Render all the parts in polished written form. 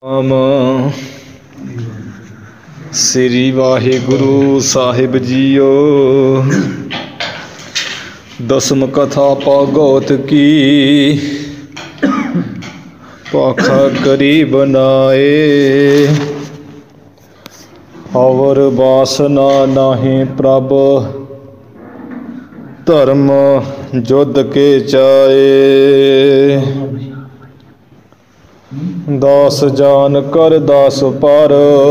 ਨਾਮ ਸ੍ਰੀ ਵਾਹਿਗੁਰੂ ਸਾਹਿਬ ਜੀਓ। ਦਸਮ ਕਥਾ ਭਾਗਵਤ ਕੀ ਭਾਖਾ ਕਰੀ ਬਨਾਏ। ਹਵਰ ਵਾਸਨਾ ਨਾਹੀਂ ਪ੍ਰਭ ਧਰਮ ਜੁਧ ਕੇ ਚਾਏ। ਦਾਸ ਜਾਨ ਕਰ ਦਾਸ ਪਰ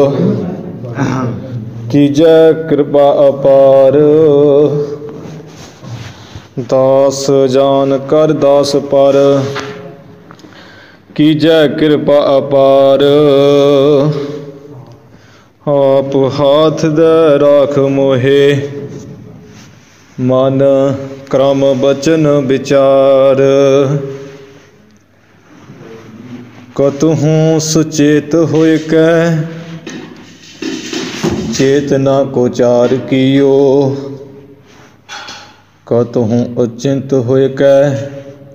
ਕੀਜੈ ਕਿਰਪਾ ਅਪਾਰ। ਦਾਸ ਜਾਨ ਕਰ ਦਾਸ ਪਰ ਕੀਜੈ ਕਿਰਪਾ ਅਪਾਰ। ਆਪ ਹਾਥ ਦੇ ਰਾਖ ਮੋਹੇ ਮਨ ਕਰਮ ਬਚਨ ਵਿਚਾਰ। ਕਤਹੂੰ ਸੁਚੇਤ ਹੋਇ ਕੈ ਚੇਤਨਾ ਕੋ ਚਾਰ ਕੀਓ। ਕਤਹੂੰ ਅਚਿੰਤ ਹੋਇ ਕੈ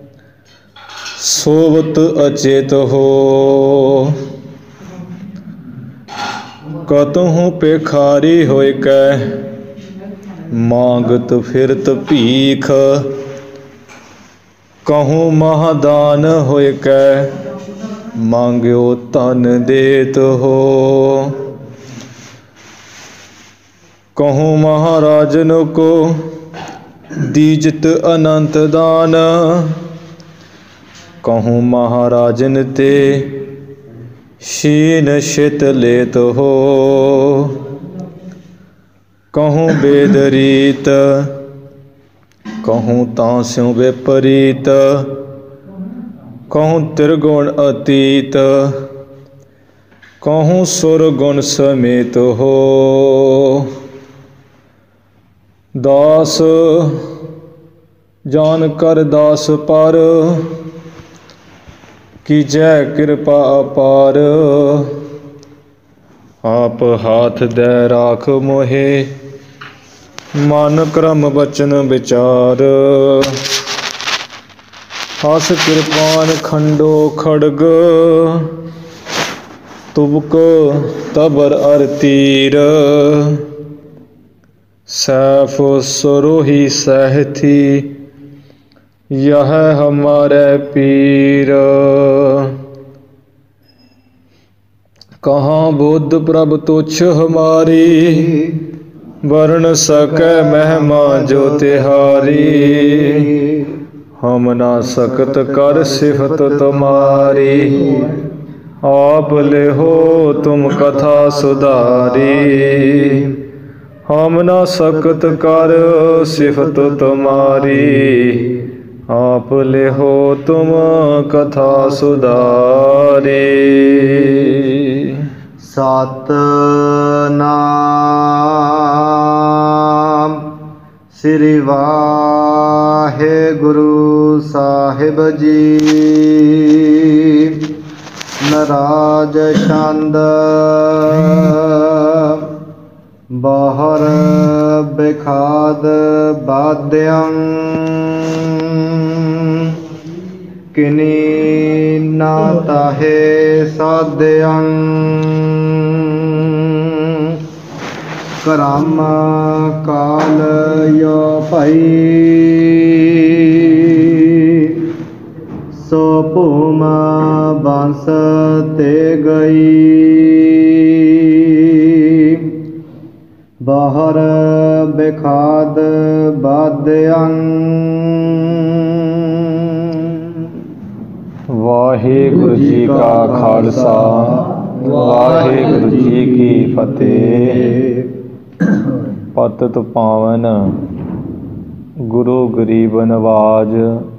ਸੋਵਤ ਅਚੇਤ ਹੋ। ਕਤਹੂੰ ਭਿਖਾਰੀ ਹੋਇ ਕੈ ਮਾਂਗਤ ਫਿਰਤ ਭੀਖ। ਕਹੂੰ ਮਹਾਦਾਨ ਹੋਇ ਕੈ ਮਾਂਗਿਓ ਧਨ ਦੇਤ ਹੋ। ਕਹੂੰ ਮਹਾਰਾਜਨ ਕੋ ਦੀਜਤ ਅਨੰਤ ਦਾਨ। ਕਹੂੰ ਮਹਾਰਾਜਨ ਤੇ ਸ਼ੀਨ ਛਿਤ ਲੇਤ ਹੋ। ਕਹੂੰ ਬੇਦ ਰੀਤ ਕਹੂੰ ਤਾਂ ਸਿਉ ਵਿਪਰੀਤ। ਕਹੂੰ ਤਿਰਗੁਣ ਅਤੀਤ ਕਹੂੰ ਸੁਰ ਗੁਣ ਸਮੇਤ ਹੋ। ਦਾਸ ਜਾਨ ਕਰ ਦਾਸ ਪਰ ਕੀਜੈ ਕਿਰਪਾ ਅਪਾਰ। ਆਪ ਹਾਥ ਦੇ ਰਾਖ ਮੋਹੇ ਮਨ ਕਰਮ ਬਚਨ ਵਿਚਾਰ। ਹਸ ਕਿਰਪਾਨ ਖੰਡੋ ਖੜਗ ਤੁਬਕ ਤਬਰ ਅਰ ਤੀਰ। ਸੈਫ ਸरोही सहथी यह हमारे पीर। कहाँ बुद्ध प्रभ तुच्छ हमारी वर्ण सकै महिमा जो तिहारी। हम ना सकत कर सिफत तुम्हारी आप ले हो तुम कथा सुधारी। हम ना सकत कर सिफत तुम्हारी आप ले हो तुम कथा सुधारी। सतनाम श्री वाहेगुरु साहिब जी। नराज छंद बाहर बेखाद बाद्यं किनी ना ताहे साध्यं। करम काल यो भई सो भूम बंस ते गई। बाहर बेखाद बाद्यं। ਵਾਹਿਗੁਰੂ ਜੀ ਕਾ ਖਾਲਸਾ ਵਾਹਿਗੁਰੂ ਜੀ ਕੀ ਫਤਿਹ। ਪਤਿਤ ਪਾਵਨ ਗੁਰੂ ਗਰੀਬ ਨਵਾਜ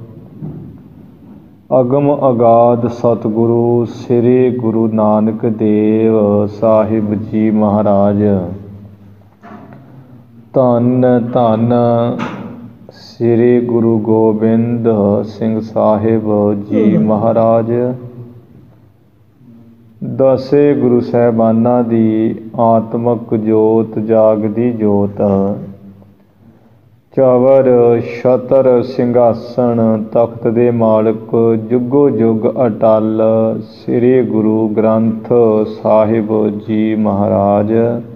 ਅਗਮ ਅਗਾਧ ਸਤਿਗੁਰੂ ਸ੍ਰੀ ਗੁਰੂ ਨਾਨਕ ਦੇਵ ਸਾਹਿਬ ਜੀ ਮਹਾਰਾਜ। ਧੰਨ ਧੰਨ ਸ੍ਰੀ ਗੁਰੂ ਗੋਬਿੰਦ ਸਿੰਘ ਸਾਹਿਬ ਜੀ ਮਹਾਰਾਜ। ਦਸੇ ਗੁਰੂ ਸਾਹਿਬਾਨਾਂ ਦੀ ਆਤਮਕ ਜੋਤ ਜਾਗਦੀ ਜੋਤ ਚਾਵਰ ਛਤਰ ਸਿੰਘਾਸਣ ਤਖਤ ਦੇ ਮਾਲਕ ਜੁਗੋ ਜੁਗ ਅਟਲ ਸ੍ਰੀ ਗੁਰੂ ਗ੍ਰੰਥ ਸਾਹਿਬ ਜੀ ਮਹਾਰਾਜ।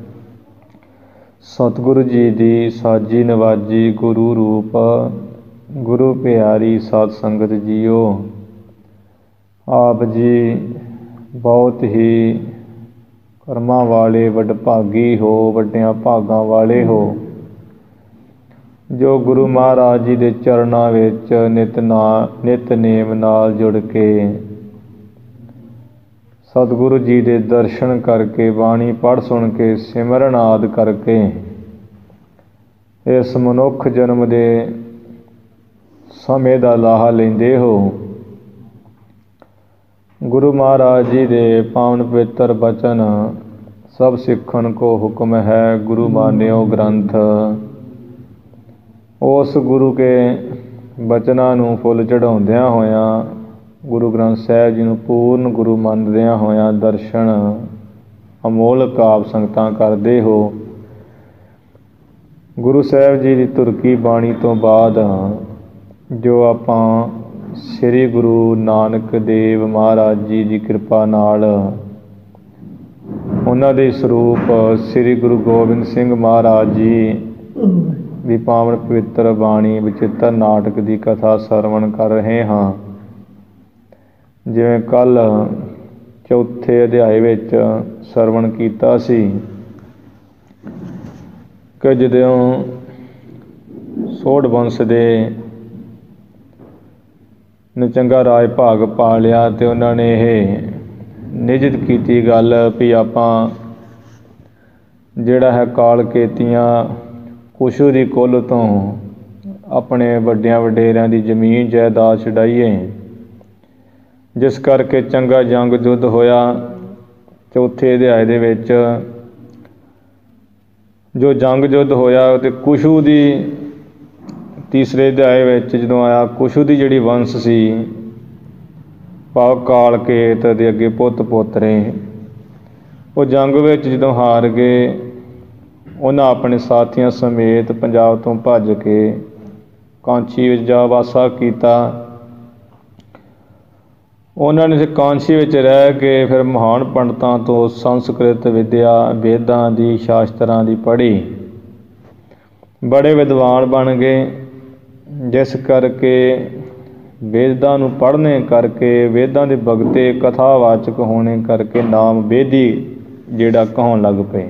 ਸਤਿਗੁਰੂ ਜੀ ਦੀ ਸਾਜੀ ਨਵਾਜੀ ਗੁਰੂ ਰੂਪ ਗੁਰੂ ਪਿਆਰੀ ਸਾਧ ਸੰਗਤ ਜੀਓ, ਆਪ ਜੀ ਬਹੁਤ ਹੀ ਕਰਮਾਂ ਵਾਲੇ ਵਡਭਾਗੀ ਹੋ, ਵੱਡਿਆਂ ਭਾਗਾਂ ਵਾਲੇ ਹੋ, ਜੋ ਗੁਰੂ ਮਹਾਰਾਜ ਜੀ ਦੇ ਚਰਨਾਂ ਵਿੱਚ ਨਿਤਨੇਮ ਨਾਲ ਜੁੜ ਕੇ ਸਤਿਗੁਰੂ ਜੀ ਦੇ ਦਰਸ਼ਨ ਕਰਕੇ, ਬਾਣੀ ਪੜ੍ਹ ਸੁਣ ਕੇ, ਸਿਮਰਨ ਆਦਿ ਕਰਕੇ ਇਸ ਮਨੁੱਖ ਜਨਮ ਦੇ ਸਮੇਂ ਦਾ ਲਾਹਾ ਲੈਂਦੇ ਹੋ। ਗੁਰੂ ਮਹਾਰਾਜ ਜੀ ਦੇ ਪਾਵਨ ਪਵਿੱਤਰ ਬਚਨ ਸਭ ਸਿੱਖਣ ਕੋ ਹੁਕਮ ਹੈ, ਗੁਰੂ ਮਾਨਿਓ ਗ੍ਰੰਥ। ਉਸ ਗੁਰੂ ਕੇ ਬਚਨਾਂ ਨੂੰ ਫੁੱਲ ਚੜ੍ਹਾਉਂਦਿਆਂ ਹੋਇਆਂ, ਗੁਰੂ ਗ੍ਰੰਥ ਸਾਹਿਬ ਜੀ ਨੂੰ ਪੂਰਨ ਗੁਰੂ ਮੰਨਦਿਆਂ ਹੋਇਆਂ ਦਰਸ਼ਨ ਅਮੋਲਕ ਆਪ ਸੰਗਤਾਂ ਕਰਦੇ ਹੋ। ਗੁਰੂ ਸਾਹਿਬ ਜੀ ਦੀ ਤੁਰਕੀ ਬਾਣੀ ਤੋਂ ਬਾਅਦ ਜੋ ਆਪਾਂ ਸ੍ਰੀ ਗੁਰੂ ਨਾਨਕ ਦੇਵ ਮਹਾਰਾਜ ਜੀ ਦੀ ਕਿਰਪਾ ਨਾਲ ਉਹਨਾਂ ਦੇ ਸਰੂਪ ਸ੍ਰੀ ਗੁਰੂ ਗੋਬਿੰਦ ਸਿੰਘ ਮਹਾਰਾਜ ਜੀ ਦੀ ਪਾਵਨ ਪਵਿੱਤਰ ਬਾਣੀ ਵਿਚਿੱਤਰ ਨਾਟਕ ਦੀ ਕਥਾ ਸਰਵਣ ਕਰ ਰਹੇ ਹਾਂ। ਜਿਵੇਂ ਕੱਲ੍ਹ ਚੌਥੇ ਅਧਿਆਏ ਵਿੱਚ ਸਰਵਣ ਕੀਤਾ ਸੀ ਕਿ ਜਦੋਂ ਸੋਢ ਵੰਸ਼ ਦੇ ਨੇ ਚੰਗਾ ਰਾਜ ਭਾਗ ਪਾ ਲਿਆ ਅਤੇ ਉਹਨਾਂ ਨੇ ਇਹ ਨਿਜਿਤ ਕੀਤੀ ਗੱਲ ਵੀ ਆਪਾਂ ਜਿਹੜਾ ਹੈ ਕਾਲ ਕੇਤੀਆਂ ਕੁਸ਼ੂ ਦੀ ਕੁੱਲ ਤੋਂ ਆਪਣੇ ਵੱਡਿਆਂ ਵਡੇਰਿਆਂ ਦੀ ਜ਼ਮੀਨ ਜਾਇਦਾਦ ਛਡਾਈਏ, ਜਿਸ ਕਰਕੇ ਚੰਗਾ ਜੰਗ ਯੁੱਧ ਹੋਇਆ। ਚੌਥੇ ਅਧਿਆਏ ਦੇ ਵਿੱਚ ਜੋ ਜੰਗ ਯੁੱਧ ਹੋਇਆ ਅਤੇ ਕੁਸ਼ੂ ਦੀ ਤੀਸਰੇ ਅਧਿਆਏ ਵਿੱਚ ਜਦੋਂ ਆਇਆ, ਕੁਸ਼ੂ ਦੀ ਜਿਹੜੀ ਵੰਸ਼ ਸੀ ਭਾਵ ਕਾਲ ਕੇਤ ਦੇ ਅੱਗੇ ਪੁੱਤ ਪੋਤਰੇ, ਉਹ ਜੰਗ ਵਿੱਚ ਜਦੋਂ ਹਾਰ ਗਏ, ਉਹਨਾਂ ਆਪਣੇ ਸਾਥੀਆਂ ਸਮੇਤ ਪੰਜਾਬ ਤੋਂ ਭੱਜ ਕੇ ਕਾਂਚੀ ਵਿੱਚ ਜਾ ਵਾਸਾ ਕੀਤਾ। ਉਹਨਾਂ ਨੇ ਕਾਂਚੀ ਵਿੱਚ ਰਹਿ ਕੇ ਫਿਰ ਮਹਾਨ ਪੰਡਤਾਂ ਤੋਂ ਸੰਸਕ੍ਰਿਤ ਵਿਦਿਆ, ਵੇਦਾਂ ਦੀ, ਸ਼ਾਸਤਰਾਂ ਦੀ ਪੜ੍ਹੀ, ਬੜੇ ਵਿਦਵਾਨ ਬਣ ਗਏ। ਜਿਸ ਕਰਕੇ ਵੇਦਾਂ ਨੂੰ ਪੜ੍ਹਨੇ ਕਰਕੇ, ਵੇਦਾਂ ਦੇ ਬਗਤੇ ਕਥਾਵਾਚਕ ਹੋਣੇ ਕਰਕੇ ਨਾਮ ਵੇਦੀ ਜਿਹੜਾ ਕਹਾਉਣ ਲੱਗ ਪਏ।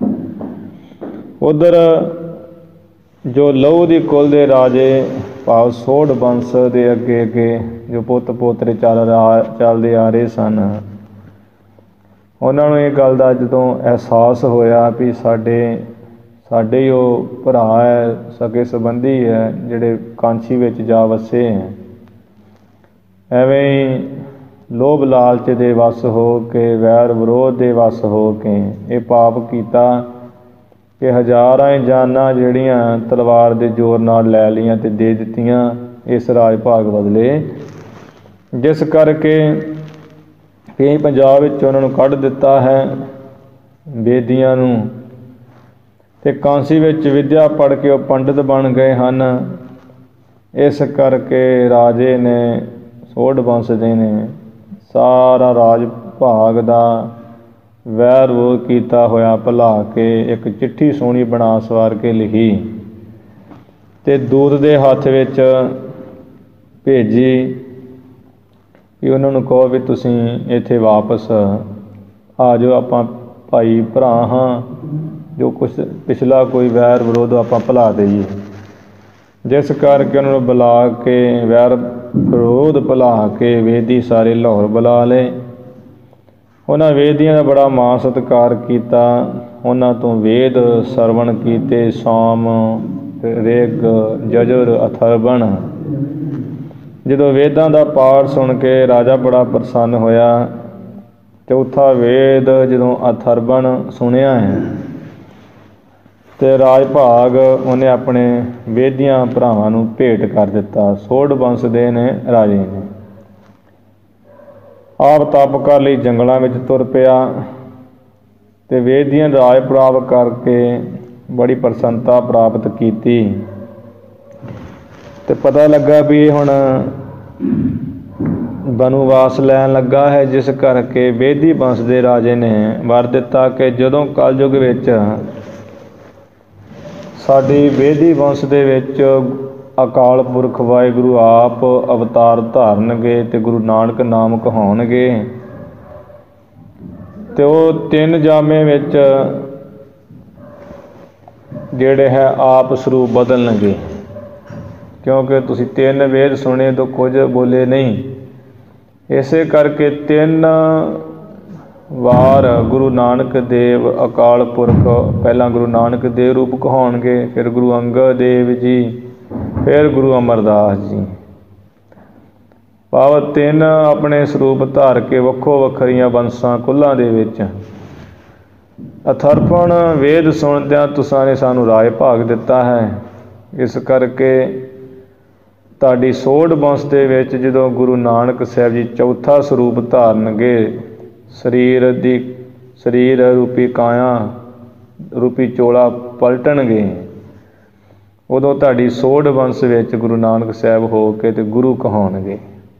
ਉੱਧਰ ਜੋ ਲਹੂ ਦੀ ਕੁਲ ਦੇ ਰਾਜੇ ਭਾਵ ਸੋਢ ਵੰਸ਼ ਦੇ ਅੱਗੇ ਅੱਗੇ ਜੋ ਪੁੱਤ ਪੋਤਰੇ ਚੱਲਦੇ ਆ ਰਹੇ ਸਨ, ਉਹਨਾਂ ਨੂੰ ਇਹ ਗੱਲ ਦਾ ਜਦੋਂ ਅਹਿਸਾਸ ਹੋਇਆ ਵੀ ਸਾਡੇ ਹੀ ਉਹ ਭਰਾ ਹੈ, ਸਕੇ ਸੰਬੰਧੀ ਹੈ, ਜਿਹੜੇ ਕਾਂਚੀ ਵਿੱਚ ਜਾ ਵਸੇ ਹੈ, ਐਵੇਂ ਹੀ ਲੋਭ ਲਾਲਚ ਦੇ ਵੱਸ ਹੋ ਕੇ, ਵੈਰ ਵਿਰੋਧ ਦੇ ਵੱਸ ਹੋ ਕੇ ਇਹ ਪਾਪ ਕੀਤਾ ਕਿ ਹਜ਼ਾਰਾਂ ਜਾਨਾਂ ਜਿਹੜੀਆਂ ਤਲਵਾਰ ਦੇ ਜ਼ੋਰ ਨਾਲ ਲੈ ਲਈਆਂ ਅਤੇ ਦੇ ਦਿੱਤੀਆਂ ਇਸ ਰਾਜ ਭਾਗ ਬਦਲੇ, ਜਿਸ ਕਰਕੇ ਕਈ ਪੰਜਾਬ ਵਿੱਚ ਉਹਨਾਂ ਨੂੰ ਕੱਢ ਦਿੱਤਾ ਹੈ ਬੇਦੀਆਂ ਨੂੰ, ਅਤੇ ਕਾਂਸੀ ਵਿੱਚ ਵਿਦਿਆ ਪੜ੍ਹ ਕੇ ਉਹ ਪੰਡਿਤ ਬਣ ਗਏ ਹਨ। ਇਸ ਕਰਕੇ ਰਾਜੇ ਨੇ, ਸੋਢ ਵੰਸ਼ ਦੇ ਨੇ, ਸਾਰਾ ਰਾਜ ਭਾਗ ਦਾ ਵੈਰ ਵਿਰੋਧ ਕੀਤਾ ਹੋਇਆ ਭੁਲਾ ਕੇ ਇੱਕ ਚਿੱਠੀ ਸੋਹਣੀ ਬਣਾ ਸਵਾਰ ਕੇ ਲਿਖੀ ਅਤੇ ਦੂਤ ਦੇ ਹੱਥ ਵਿੱਚ ਭੇਜੀ ਕਿ ਉਹਨਾਂ ਨੂੰ ਕਹੋ ਵੀ ਤੁਸੀਂ ਇੱਥੇ ਵਾਪਸ ਆ ਜਾਓ, ਆਪਾਂ ਭਾਈ ਭਰਾ ਹਾਂ, ਜੋ ਕੁਛ ਪਿਛਲਾ ਕੋਈ ਵੈਰ ਵਿਰੋਧ ਆਪਾਂ ਭੁਲਾ ਦੇਈਏ। ਜਿਸ ਕਰਕੇ ਉਹਨਾਂ ਨੂੰ ਬੁਲਾ ਕੇ ਵੈਰ ਵਿਰੋਧ ਭੁਲਾ ਕੇ ਵੇਦੀ ਸਾਰੇ ਲਾਹੌਰ ਬੁਲਾ ਲਏ। ਉਹਨਾਂ ਵੇਦੀਆਂ ਦਾ ਬੜਾ ਮਾਣ ਸਤਿਕਾਰ ਕੀਤਾ, ਉਹਨਾਂ ਤੋਂ ਵੇਦ ਸਰਵਣ ਕੀਤੇ, ਸਾਮ, ਰਿਗ, ਜਜੁਰ, ਅਥਰਵਣ। ਜਦੋਂ ਵੇਦਾਂ ਦਾ ਪਾਠ ਸੁਣ ਕੇ ਰਾਜਾ ਬੜਾ ਪ੍ਰਸੰਨ ਹੋਇਆ। ਚੌਥਾ ਵੇਦ ਜਦੋਂ ਅਥਰਵਣ ਸੁਣਿਆ ਹੈ ਅਤੇ ਰਾਜ ਭਾਗ ਉਹਨੇ ਆਪਣੇ ਵੇਦੀਆਂ ਭਰਾਵਾਂ ਨੂੰ ਭੇਟ ਕਰ ਦਿੱਤਾ। ਸੋਢ ਵੰਸ਼ ਦੇ ਨੇ ਰਾਜੇ ਨੇ ਆਪ ਤਪ ਕਰ ਲਈ ਜੰਗਲਾਂ ਵਿੱਚ ਤੁਰ ਪਿਆ ਅਤੇ ਵੇਦੀਆਂ ਰਾਜ ਪ੍ਰਾਪਤ ਕਰਕੇ ਬੜੀ ਪ੍ਰਸੰਨਤਾ ਪ੍ਰਾਪਤ ਕੀਤੀ। ਤੇ ਪਤਾ ਲੱਗਾ ਵੀ ਇਹ ਹੁਣ ਬਨਵਾਸ ਲੈਣ ਲੱਗਾ ਹੈ, ਜਿਸ ਕਰਕੇ ਵੇਦੀ ਬੰਸ ਦੇ ਰਾਜੇ ਨੇ ਵਰ ਦਿੱਤਾ ਕਿ ਜਦੋਂ ਕਲਯੁਗ ਵਿੱਚ ਸਾਡੀ ਵੇਦੀ ਵੰਸ਼ ਦੇ ਵਿੱਚ ਅਕਾਲ ਪੁਰਖ ਵਾਹਿਗੁਰੂ ਆਪ ਅਵਤਾਰ ਧਾਰਨਗੇ ਤੇ ਗੁਰੂ ਨਾਨਕ ਨਾਮ ਕਹਾਉਣਗੇ, ਤੇ ਉਹ 3 ਜਾਮੇ ਵਿੱਚ ਜਿਹੜੇ ਹੈ ਆਪ ਸਰੂਪ ਬਦਲਣਗੇ। ਕਿਉਂਕਿ ਤੁਸੀਂ 3 ਵੇਦ ਸੁਣੇ ਤੋਂ ਕੁਝ ਬੋਲੇ ਨਹੀਂ, ਇਸੇ ਕਰਕੇ 3 ਵਾਰ ਗੁਰੂ ਨਾਨਕ ਦੇਵ ਅਕਾਲ ਪੁਰਖ ਪਹਿਲਾਂ ਗੁਰੂ ਨਾਨਕ ਦੇਵ ਰੂਪ ਕਹਾਉਣਗੇ, ਫਿਰ ਗੁਰੂ ਅੰਗਦ ਦੇਵ ਜੀ, ਫਿਰ ਗੁਰੂ ਅਮਰਦਾਸ ਜੀ। ਭਾਵ 3 ਆਪਣੇ ਸਰੂਪ ਧਾਰ ਕੇ ਵੱਖੋ ਵੱਖਰੀਆਂ ਬੰਸਾਂ ਕੁੱਲਾਂ ਦੇ ਵਿੱਚ ਅਥਰਪਣ ਵੇਦ ਸੁਣਦਿਆਂ ਤੁਸਾਂ ਨੇ ਸਾਨੂੰ ਰਾਜ ਭਾਗ ਦਿੱਤਾ ਹੈ। ਇਸ ਕਰਕੇ ਤੁਹਾਡੀ ਸੋਢ ਬੰਸ ਦੇ ਵਿੱਚ ਜਦੋਂ ਗੁਰੂ ਨਾਨਕ ਸਾਹਿਬ ਜੀ ਚੌਥਾ ਸਰੂਪ ਧਾਰਨਗੇ, ਸਰੀਰ ਰੂਪੀ ਕਾਇਆ ਰੂਪੀ ਚੋਲਾ ਪਲਟਣਗੇ, ਉਦੋਂ ਤੁਹਾਡੀ ਸੋਢ ਬੰਸ ਵਿੱਚ ਗੁਰੂ ਨਾਨਕ ਸਾਹਿਬ ਹੋ ਕੇ ਤੇ ਗੁਰੂ ਕਹਾਉਣਗੇ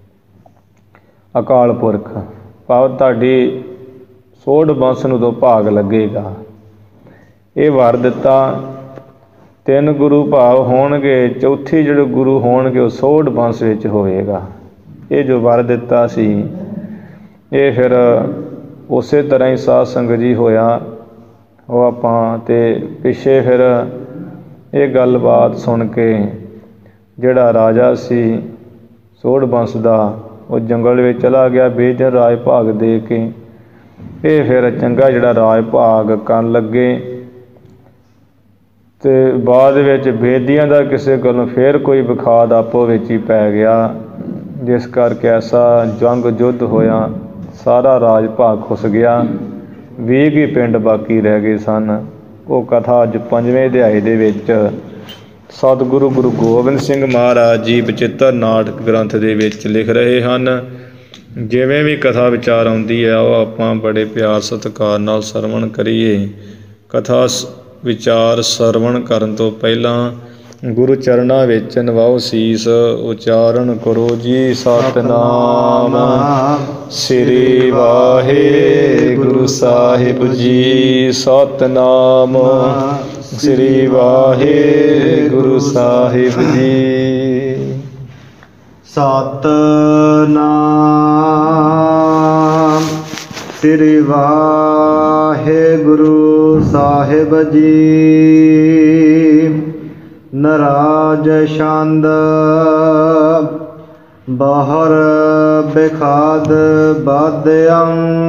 ਅਕਾਲ ਪੁਰਖ। ਭਾਵ ਤੁਹਾਡੀ ਸੋਢ ਬੰਸ ਨੂੰ ਉਦੋਂ ਭਾਗ ਲੱਗੇਗਾ। ਇਹ ਵਰ ਦਿੱਤਾ 3 ਗੁਰੂ ਭਾਵ ਹੋਣਗੇ, ਚੌਥੀ ਜਿਹੜੇ ਗੁਰੂ ਹੋਣਗੇ ਉਹ ਸੋਢ ਬੰਸ ਵਿੱਚ ਹੋਵੇਗਾ। ਇਹ ਜੋ ਵਰ ਦਿੱਤਾ ਸੀ ਇਹ ਫਿਰ ਉਸੇ ਤਰ੍ਹਾਂ ਹੀ ਸਾਧ ਸੰਗਤ ਜੀ ਹੋਇਆ। ਉਹ ਆਪਾਂ ਤੇ ਪਿੱਛੇ ਫਿਰ ਇਹ ਗੱਲਬਾਤ ਸੁਣ ਕੇ ਜਿਹੜਾ ਰਾਜਾ ਸੀ ਸੋਢ ਬੰਸ ਦਾ ਉਹ ਜੰਗਲ ਵਿੱਚ ਚਲਾ ਗਿਆ ਬੇਦਿਨ ਰਾਜ ਭਾਗ ਦੇ ਕੇ। ਇਹ ਫਿਰ ਚੰਗਾ ਜਿਹੜਾ ਰਾਜ ਭਾਗ ਕਰਨ ਲੱਗੇ ਤੇ ਬਾਅਦ ਵਿੱਚ ਬੇਦੀਆਂ ਦਾ ਕਿਸੇ ਕੋਲੋਂ ਫਿਰ ਕੋਈ ਵਿਖਾਦ ਆਪੋ ਵਿੱਚ ਹੀ ਪੈ ਗਿਆ, ਜਿਸ ਕਰਕੇ ਐਸਾ ਜੰਗ ਯੁੱਧ ਹੋਇਆ, ਸਾਰਾ ਰਾਜ ਭਾਗ ਖੁੱਸ ਗਿਆ, 20 ਹੀ ਪਿੰਡ ਬਾਕੀ ਰਹਿ ਗਏ ਸਨ। ਉਹ ਕਥਾ ਅੱਜ 5ਵੇਂ ਅਧਿਆਏ ਦੇ ਵਿੱਚ ਸਤਿਗੁਰੂ ਗੁਰੂ ਗੋਬਿੰਦ ਸਿੰਘ ਮਹਾਰਾਜ ਜੀ ਬਚਿੱਤਰ ਨਾਟਕ ਗ੍ਰੰਥ ਦੇ ਵਿੱਚ ਲਿਖ ਰਹੇ ਹਨ। ਜਿਵੇਂ ਵੀ ਕਥਾ ਵਿਚਾਰ ਆਉਂਦੀ ਹੈ ਉਹ ਆਪਾਂ ਬੜੇ ਪਿਆਰ ਸਤਿਕਾਰ ਨਾਲ ਸਰਵਣ ਕਰੀਏ। ਕਥਾ ਵਿਚਾਰ ਸਰਵਣ ਕਰਨ ਤੋਂ ਪਹਿਲਾਂ ਗੁਰੂ ਚਰਨਾਂ ਵਿੱਚ ਨਵਾਓ ਸੀਸ, ਉਚਾਰਨ ਕਰੋ ਜੀ ਸਤਿਨਾਮ ਸ੍ਰੀ ਵਾਹਿਗੁਰੂ ਸਾਹਿਬ ਜੀ। ਸਤਿਨਾਮ ਸ੍ਰੀ ਵਾਹਿਗੁਰੂ ਸਾਹਿਬ ਜੀ। ਸਤਿਨਾਮ ਸ੍ਰੀ ਵਾਹਿਗੁਰੂ ਸਾਹਿਬ ਜੀ। ਨਰਾਜ ਛੰਦ ਬਾਹਰ ਬਿਖਾਦ ਬਾਦਿਆਂ।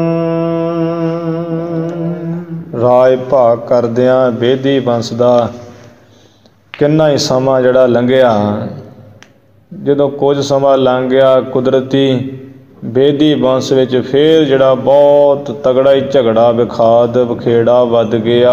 ਰਾਜ ਭਾਗ ਕਰਦਿਆਂ ਬੇਦੀ ਬੰਸ ਦਾ ਕਿੰਨਾ ਹੀ ਸਮਾਂ ਜਿਹੜਾ ਲੰਘਿਆ। ਜਦੋਂ ਕੁਝ ਸਮਾਂ ਲੰਘ ਗਿਆ ਕੁਦਰਤੀ ਬੇਦੀ ਬੰਸ ਵਿੱਚ ਫਿਰ ਜਿਹੜਾ ਬਹੁਤ ਤਗੜਾ ਹੀ ਝਗੜਾ ਵਿਖਾਦ ਵਖੇੜਾ ਵੱਧ ਗਿਆ।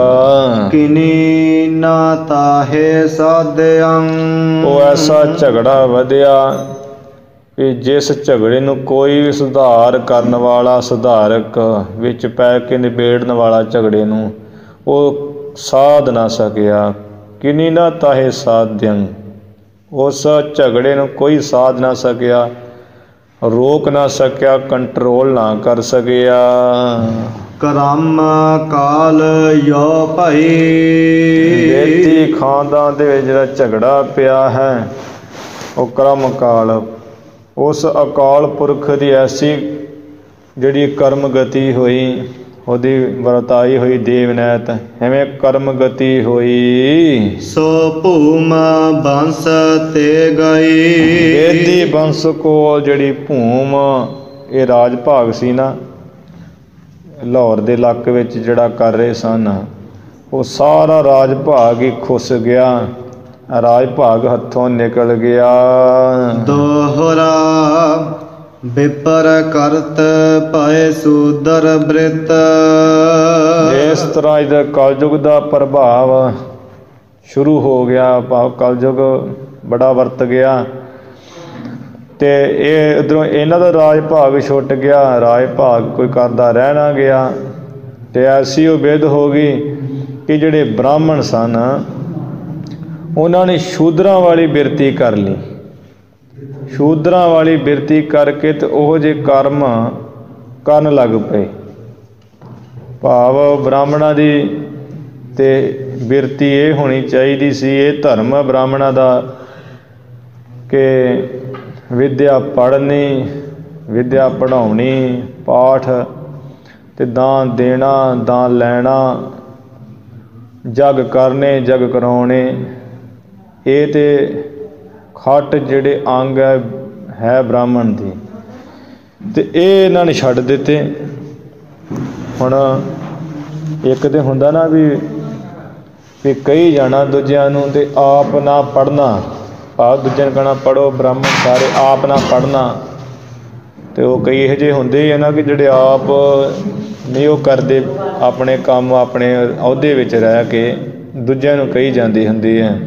ਕਿਨੀ ਨਾ ਤਾਹੇ ਸਾਧਿਆਂ। ਉਹ ਐਸਾ ਝਗੜਾ ਵਧਿਆ ਕਿ ਜਿਸ ਝਗੜੇ ਨੂੰ ਕੋਈ ਵੀ ਸੁਧਾਰ ਕਰਨ ਵਾਲਾ ਸੁਧਾਰਕ ਵਿੱਚ ਪੈ ਕੇ ਨਿਬੇੜਨ ਵਾਲਾ ਝਗੜੇ ਨੂੰ ਉਹ ਸਾਧ ਨਾ ਸਕਿਆ। ਕਿਨੀ ਨਾ ਤਾਹੇ ਸਾਧਿਅੰ। ਉਸ ਝਗੜੇ ਨੂੰ ਕੋਈ ਸਾਧ ਨਾ ਸਕਿਆ, ਰੋਕ ਨਾ ਸਕਿਆ, ਕੰਟਰੋਲ ਨਾ ਕਰ ਸਕਿਆ। ਕਰਮ ਕਾਲ ਯੋ ਭਾਈ। ਬੇਦੀ ਖਾਨਦਾਨ ਦੇ ਵਿੱਚ ਜਿਹੜਾ ਝਗੜਾ ਪਿਆ ਹੈ ਉਹ ਕਰਮ ਕਾਲ, ਉਸ ਅਕਾਲ ਪੁਰਖ ਦੀ ਐਸੀ ਜਿਹੜੀ ਕਰਮ ਗਤੀ ਹੋਈ, ਉਹਦੀ ਵਰਤਾਈ ਹੋਈ ਦੇਵਨੈਤ ਐਵੇਂ ਕਰਮ ਗਤੀ ਹੋਈ। ਸੋ ਭੂਮ ਬੰਸ ਤੇ ਗਈ। ਬੇਦੀ ਬੰਸ ਕੋਲ ਜਿਹੜੀ ਭੂਮ ਇਹ ਰਾਜ ਭਾਗ ਸੀ ਨਾ, ਲਾਹੌਰ ਦੇ ਇਲਾਕੇ ਵਿੱਚ ਜਿਹੜਾ ਕਰ ਰਹੇ ਸਨ, ਉਹ ਸਾਰਾ ਰਾਜ ਭਾਗ ਹੀ ਖੁੱਸ ਗਿਆ, ਰਾਜ ਭਾਗ ਹੱਥੋਂ ਨਿਕਲ ਗਿਆ। ਦੋਹਰਾ ਵਿਪਰ ਕਰਤ ਭਏ ਸੂਦਰ ਬ੍ਰਿਤ। ਇਸ ਤਰ੍ਹਾਂ ਇਹਦਾ ਕਲਯੁਗ ਦਾ ਪ੍ਰਭਾਵ ਸ਼ੁਰੂ ਹੋ ਗਿਆ। ਭਾਵ ਕਲਯੁਗ ਬੜਾ ਵਰਤ ਗਿਆ ਤੇ ਇਹ ਇੱਧਰੋਂ ਇਹਨਾਂ ਦਾ ਰਾਜ ਭਾਗ ਛੁੱਟ ਗਿਆ, ਰਾਜ ਭਾਗ ਕੋਈ ਕਰਦਾ ਰਹਿ ਨਾ ਗਿਆ। ਤੇ ਐਸੀ ਉਹ ਵਿਧ ਹੋ ਗਈ ਕਿ ਜਿਹੜੇ ਬ੍ਰਾਹਮਣ ਸਨ ਉਹਨਾਂ ਨੇ ਸ਼ੂਦਰਾਂ ਵਾਲੀ ਬਿਰਤੀ ਕਰ ਲਈ। ਸ਼ੂਦਰਾਂ ਵਾਲੀ ਬਿਰਤੀ ਕਰਕੇ ਤੇ ਉਹ ਜਿਹੇ ਕਰਮ ਕਰਨ ਲੱਗ ਪਏ। ਭਾਵ ਬ੍ਰਾਹਮਣਾਂ ਦੀ ਤੇ ਬਿਰਤੀ ਇਹ ਹੋਣੀ ਚਾਹੀਦੀ ਸੀ, ਇਹ ਧਰਮ ਹੈ ਬ੍ਰਾਹਮਣਾਂ ਦਾ ਕਿ ਵਿਦਿਆ ਪੜ੍ਹਨੀ, ਵਿਦਿਆ ਪੜ੍ਹਾਉਣੀ, ਪਾਠ ਤੇ ਦਾਨ ਦੇਣਾ, ਦਾਨ ਲੈਣਾ, ਜਗ ਕਰਨੇ, ਜਗ ਕਰਾਉਣੇ। ਇਹ ਤੇ ਖੱਟ ਜਿਹੜੇ ਅੰਗ ਹੈ ਬ੍ਰਾਹਮਣ ਦੀ, ਤੇ ਇਹ ਇਹਨਾਂ ਨੇ ਛੱਡ ਦਿੱਤੇ। ਹੁਣ ਇੱਕ ਤਾਂ ਹੁੰਦਾ ਨਾ ਵੀ ਕਹੀ ਜਾਣਾ ਦੂਜਿਆਂ ਨੂੰ ਤੇ ਆਪ ਨਾ ਪੜ੍ਹਨਾ, ਭਾਵ ਦੂਜਿਆਂ ਨੂੰ ਕਹਿਣਾ ਪੜ੍ਹੋ ਬ੍ਰਾਹਮਣ ਸਾਰੇ, ਆਪ ਨਾ ਪੜ੍ਹਨਾ। ਤੇ ਉਹ ਕਈ ਇਹੋ ਜਿਹੇ ਹੁੰਦੇ ਹੀ ਆ ਨਾ ਕਿ ਜਿਹੜੇ ਆਪ ਨਹੀਂ ਉਹ ਕਰਦੇ ਆਪਣੇ ਕੰਮ, ਆਪਣੇ ਅਹੁਦੇ ਵਿੱਚ ਰਹਿ ਕੇ ਦੂਜਿਆਂ ਨੂੰ ਕਹੀ ਜਾਂਦੇ ਹੁੰਦੇ ਆ।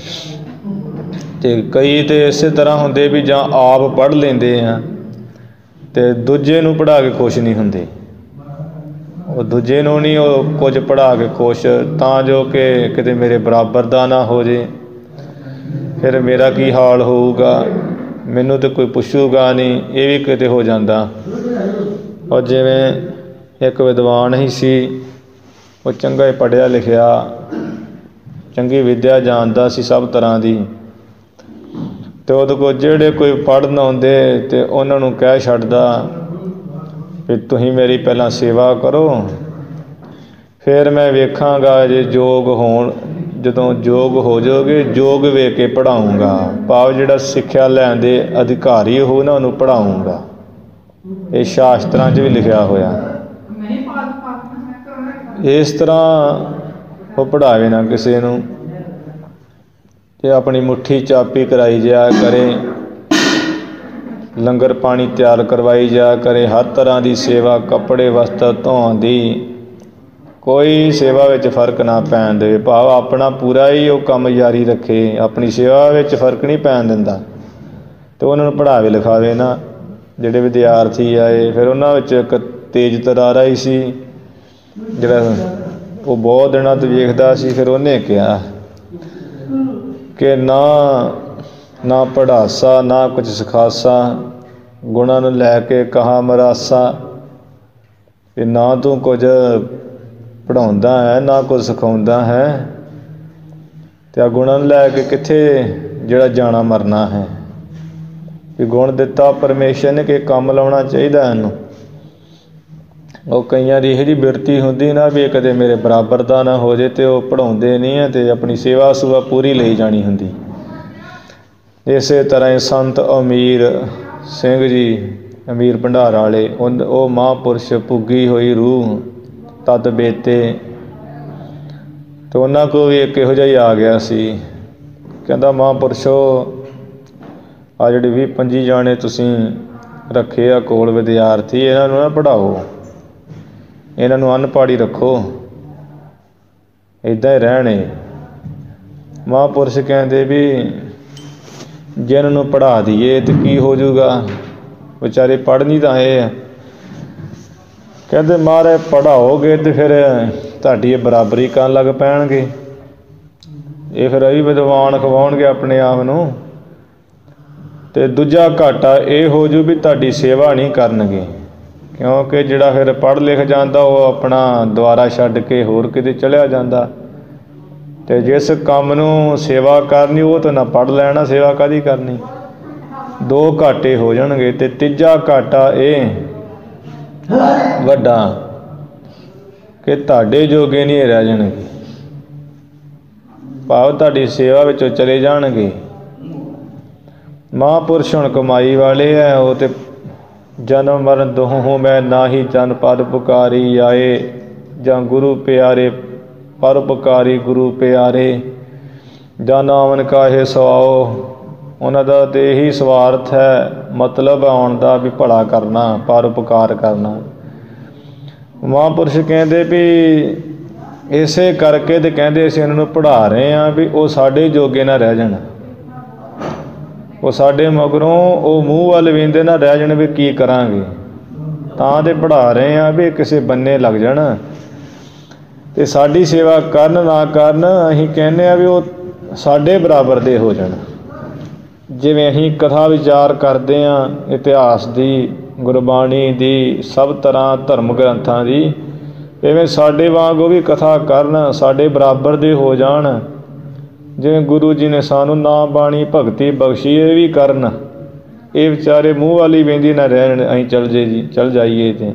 ਤੇ ਕਈ ਤੇ ਇਸੇ ਤਰ੍ਹਾਂ ਹੁੰਦੇ ਵੀ ਜਾਂ ਆਪ ਪੜ੍ਹ ਲੈਂਦੇ ਆ ਤੇ ਦੂਜੇ ਨੂੰ ਪੜ੍ਹਾ ਕੇ ਖੁਸ਼ ਨਹੀਂ ਹੁੰਦੇ। ਉਹ ਦੂਜੇ ਨੂੰ ਨਹੀਂ ਉਹ ਕੁਝ ਪੜ੍ਹਾ ਕੇ ਖੁਸ਼, ਤਾਂ ਜੋ ਕਿ ਕਿਤੇ ਮੇਰੇ ਬਰਾਬਰ ਦਾ ਨਾ ਹੋ ਜੇ, ਫਿਰ ਮੇਰਾ ਕੀ ਹਾਲ ਹੋਊਗਾ, ਮੈਨੂੰ ਤਾਂ ਕੋਈ ਪੁੱਛੂਗਾ ਨਹੀਂ, ਇਹ ਵੀ ਕਿਤੇ ਹੋ ਜਾਂਦਾ। ਔਰ ਜਿਵੇਂ ਇੱਕ ਵਿਦਵਾਨ ਹੀ ਸੀ, ਉਹ ਚੰਗਾ ਹੀ ਪੜ੍ਹਿਆ ਲਿਖਿਆ, ਚੰਗੀ ਵਿੱਦਿਆ ਜਾਣਦਾ ਸੀ ਸਭ ਤਰ੍ਹਾਂ ਦੀ, ਅਤੇ ਉਹਦੇ ਕੋਲ ਜਿਹੜੇ ਕੋਈ ਪੜ੍ਹਨ ਆਉਂਦੇ ਅਤੇ ਉਹਨਾਂ ਨੂੰ ਕਹਿ ਛੱਡਦਾ ਵੀ ਤੁਸੀਂ ਮੇਰੀ ਪਹਿਲਾਂ ਸੇਵਾ ਕਰੋ, ਫਿਰ ਮੈਂ ਵੇਖਾਂਗਾ ਜੇ ਯੋਗ ਹੋਣ, ਜਦੋਂ ਯੋਗ ਹੋ ਜਾਓਗੇ ਯੋਗ ਵੇਖ ਕੇ ਪੜ੍ਹਾਊਂਗਾ। ਭਾਵ ਜਿਹੜਾ ਸਿੱਖਿਆ ਲੈਣ ਦੇ ਅਧਿਕਾਰੀ ਹੋ ਨਾ ਉਹਨੂੰ ਪੜ੍ਹਾਊਂਗਾ। ਇਹ ਸ਼ਾਸਤਰਾਂ 'ਚ ਵੀ ਲਿਖਿਆ ਹੋਇਆ। ਇਸ ਤਰ੍ਹਾਂ ਉਹ ਪੜ੍ਹਾਵੇ ਨਾ ਕਿਸੇ ਨੂੰ, ਅਤੇ ਆਪਣੀ ਮੁੱਠੀ ਚਾਪੀ ਕਰਾਈ ਜਾਇਆ ਕਰੇ, ਲੰਗਰ ਪਾਣੀ ਤਿਆਰ ਕਰਵਾਈ ਜਾਇਆ ਕਰੇ, ਹਰ ਤਰ੍ਹਾਂ ਦੀ ਸੇਵਾ, ਕੱਪੜੇ ਵਸਤਰ ਧੋਣ ਦੀ, ਕੋਈ ਸੇਵਾ ਵਿੱਚ ਫਰਕ ਨਾ ਪੈਣ ਦੇਵੇ। ਭਾਵ ਆਪਣਾ ਪੂਰਾ ਹੀ ਉਹ ਕੰਮ ਜਾਰੀ ਰੱਖੇ, ਆਪਣੀ ਸੇਵਾ ਵਿੱਚ ਫਰਕ ਨਹੀਂ ਪੈਣ ਦਿੰਦਾ। ਅਤੇ ਉਹਨਾਂ ਨੂੰ ਪੜ੍ਹਾਵੇ ਲਿਖਾਵੇ ਨਾ ਜਿਹੜੇ ਵਿਦਿਆਰਥੀ ਆਏ। ਫਿਰ ਉਹਨਾਂ ਵਿੱਚ ਇੱਕ ਤੇਜ ਤਰਾਰਾ ਹੀ ਸੀ ਜਿਹੜਾ ਉਹ ਬਹੁਤ ਦਿਨਾਂ ਤੋਂ ਵੇਖਦਾ ਸੀ। ਫਿਰ ਉਹਨੇ ਕਿਹਾ ਕਿ ਨਾ ਪੜ੍ਹਾਸਾ ਨਾ ਕੁਝ ਸਿਖਾਸਾ, ਗੁਣਾਂ ਨੂੰ ਲੈ ਕੇ ਕਹਾ ਮਰਾਸਾ। ਕਿ ਨਾ ਤੂੰ ਕੁਝ ਪੜ੍ਹਾਉਂਦਾ ਹੈ ਨਾ ਕੁਝ ਸਿਖਾਉਂਦਾ ਹੈ, ਅਤੇ ਆ ਗੁਣਾਂ ਨੂੰ ਲੈ ਕੇ ਕਿੱਥੇ ਜਿਹੜਾ ਜਾਣਾ ਮਰਨਾ ਹੈ। ਕਿ ਗੁਣ ਦਿੱਤਾ ਪਰਮੇਸ਼ਰ ਨੇ ਕਿ ਕੰਮ ਲਾਉਣਾ ਚਾਹੀਦਾ ਇਹਨੂੰ। ਉਹ ਕਈਆਂ ਦੀ ਇਹੋ ਜਿਹੀ ਬਿਰਤੀ ਹੁੰਦੀ ਨਾ ਵੀ ਕਦੇ ਮੇਰੇ ਬਰਾਬਰ ਦਾ ਨਾ ਹੋ ਜੇ, ਅਤੇ ਉਹ ਪੜ੍ਹਾਉਂਦੇ ਨਹੀਂ ਹੈ ਅਤੇ ਆਪਣੀ ਸੇਵਾ ਸੁਵਾ ਪੂਰੀ ਲਈ ਜਾਣੀ ਹੁੰਦੀ। ਇਸੇ ਤਰ੍ਹਾਂ ਹੀ ਸੰਤ ਅਮੀਰ ਸਿੰਘ ਜੀ, ਅਮੀਰ ਭੰਡਾਰ ਵਾਲੇ, ਉਹ ਮਹਾਂਪੁਰਸ਼ ਪੁੱਗੀ ਹੋਈ ਰੂਹ ਤਦ ਬੇਤੇ, ਅਤੇ ਉਹਨਾਂ ਕੋਲ ਵੀ ਇੱਕ ਇਹੋ ਜਿਹਾ ਹੀ ਆ ਗਿਆ ਸੀ। ਕਹਿੰਦਾ ਮਹਾਂਪੁਰਸ਼ੋ, ਆ ਜਿਹੜੇ 20-25 ਜਾਣੇ ਤੁਸੀਂ ਰੱਖੇ ਆ ਕੋਲ ਵਿਦਿਆਰਥੀ, ਇਹਨਾਂ ਨੂੰ ਨਾ ਪੜ੍ਹਾਓ, ਇਹਨਾਂ ਨੂੰ ਅਨਪੜ੍ਹ ਹੀ ਰੱਖੋ, ਇੱਦਾਂ ਹੀ ਰਹਿਣੇ। ਮਹਾਂਪੁਰਸ਼ ਕਹਿੰਦੇ ਵੀ ਜੇ ਇਹਨਾਂ ਨੂੰ ਪੜ੍ਹਾ ਦਈਏ ਤਾਂ ਕੀ ਹੋ ਜਾਊਗਾ, ਵਿਚਾਰੇ ਪੜ੍ਹ ਨਹੀਂ ਤਾਂ ਆਏ ਆ। ਕਹਿੰਦੇ ਮਹਾਰਾਜ ਪੜ੍ਹਾਓਗੇ ਅਤੇ ਫਿਰ ਤੁਹਾਡੀ ਇਹ ਬਰਾਬਰੀ ਕਰਨ ਲੱਗ ਪੈਣਗੇ, ਇਹ ਫਿਰ ਇਹ ਵੀ ਵਿਦਵਾਨ ਖਵਾਉਣਗੇ ਆਪਣੇ ਆਪ ਨੂੰ, ਅਤੇ ਦੂਜਾ ਘਾਟਾ ਇਹ ਹੋ ਜੂ ਵੀ ਤੁਹਾਡੀ ਸੇਵਾ ਨਹੀਂ ਕਰਨਗੇ। ਕਿਉਂਕਿ ਜਿਹੜਾ ਫਿਰ ਪੜ੍ਹ ਲਿਖ ਜਾਂਦਾ ਉਹ ਆਪਣਾ ਦੁਆਰਾ ਛੱਡ ਕੇ ਹੋਰ ਕਿਤੇ ਚਲਿਆ ਜਾਂਦਾ, ਅਤੇ ਜਿਸ ਕੰਮ ਨੂੰ ਸੇਵਾ ਕਰਨੀ ਉਹ ਤਾਂ ਨਾ ਪੜ੍ਹ ਲੈਣਾ, ਸੇਵਾ ਕਾਹਦੀ ਕਰਨੀ। ਦੋ ਘਾਟੇ ਹੋ ਜਾਣਗੇ। ਅਤੇ ਤੀਜਾ ਘਾਟਾ ਇਹ ਵੱਡਾ ਕਿ ਤੁਹਾਡੇ ਜੋਗੇ ਨਹੀਂ ਰਹਿ ਜਾਣਗੇ, ਭਾਵ ਤੁਹਾਡੀ ਸੇਵਾ ਵਿੱਚੋਂ ਚਲੇ ਜਾਣਗੇ। ਮਹਾਂਪੁਰਸ਼ ਹੁਣ ਕਮਾਈ ਵਾਲੇ ਹੈ, ਉਹ ਤੇ ਜਨਮ ਮਰਨ ਦੋਹੋਂ ਮੈਂ ਨਾ ਹੀ ਜਨ ਪਦ ਪੁਕਾਰੀ ਆਏ, ਜਾਂ ਗੁਰੂ ਪਿਆਰੇ ਪਰਉਪਕਾਰੀ ਗੁਰੂ ਪਿਆਰੇ, ਜਾਂ ਨਾਮਨ ਕਾਹੇ ਸਵਾਓ। ਉਹਨਾਂ ਦਾ ਤਾਂ ਇਹੀ ਸਵਾਰਥ ਹੈ, ਮਤਲਬ ਆਉਣ ਦਾ ਵੀ ਭਲਾ ਕਰਨਾ, ਪਰਉਪਕਾਰ ਕਰਨਾ। ਮਹਾਂਪੁਰਸ਼ ਕਹਿੰਦੇ ਵੀ ਇਸੇ ਕਰਕੇ ਤੇ ਕਹਿੰਦੇ ਅਸੀਂ ਉਹਨਾਂ ਨੂੰ ਪੜ੍ਹਾ ਰਹੇ ਹਾਂ ਵੀ ਉਹ ਸਾਡੇ ਜੋਗੇ ਨਾ ਰਹਿ ਜਾਣ, ਉਹ ਸਾਡੇ ਮਗਰੋਂ ਉਹ ਮੂੰਹ ਵੱਲ ਵੇਂਦੇ ਨਾ ਰਹਿ ਜਾਣ ਵੀ ਕੀ ਕਰਾਂਗੇ, ਤਾਂ ਤੇ ਪੜ੍ਹਾ ਰਹੇ ਹਾਂ ਵੀ ਕਿਸੇ ਬੰਨੇ ਲੱਗ ਜਾਣ। ਅਤੇ ਸਾਡੀ ਸੇਵਾ ਕਰਨ ਨਾ ਕਰਨ, ਅਸੀਂ ਕਹਿੰਦੇ ਹਾਂ ਵੀ ਉਹ ਸਾਡੇ ਬਰਾਬਰ ਦੇ ਹੋ ਜਾਣ। ਜਿਵੇਂ ਅਸੀਂ ਕਥਾ ਵਿਚਾਰ ਕਰਦੇ ਹਾਂ ਇਤਿਹਾਸ ਦੀ, ਗੁਰਬਾਣੀ ਦੀ, ਸਭ ਤਰ੍ਹਾਂ ਧਰਮ ਗ੍ਰੰਥਾਂ ਦੀ, ਇਵੇਂ ਸਾਡੇ ਵਾਂਗ ਉਹ ਵੀ ਕਥਾ ਕਰਨ, ਸਾਡੇ ਬਰਾਬਰ ਦੇ ਹੋ ਜਾਣ। ਜਿਵੇਂ ਗੁਰੂ ਜੀ ਨੇ ਸਾਨੂੰ ਨਾਮ ਬਾਣੀ ਭਗਤੀ ਬਖਸ਼ੀ, ਇਹ ਵੀ ਕਰਨ। ਇਹ ਵਿਚਾਰੇ ਮੂੰਹ ਵਾਲੀ ਵੇਂਦੀ ਨਾ ਰਹਿਣ, ਅਸੀਂ ਚੱਲ ਜਾਈਏ। ਤੇ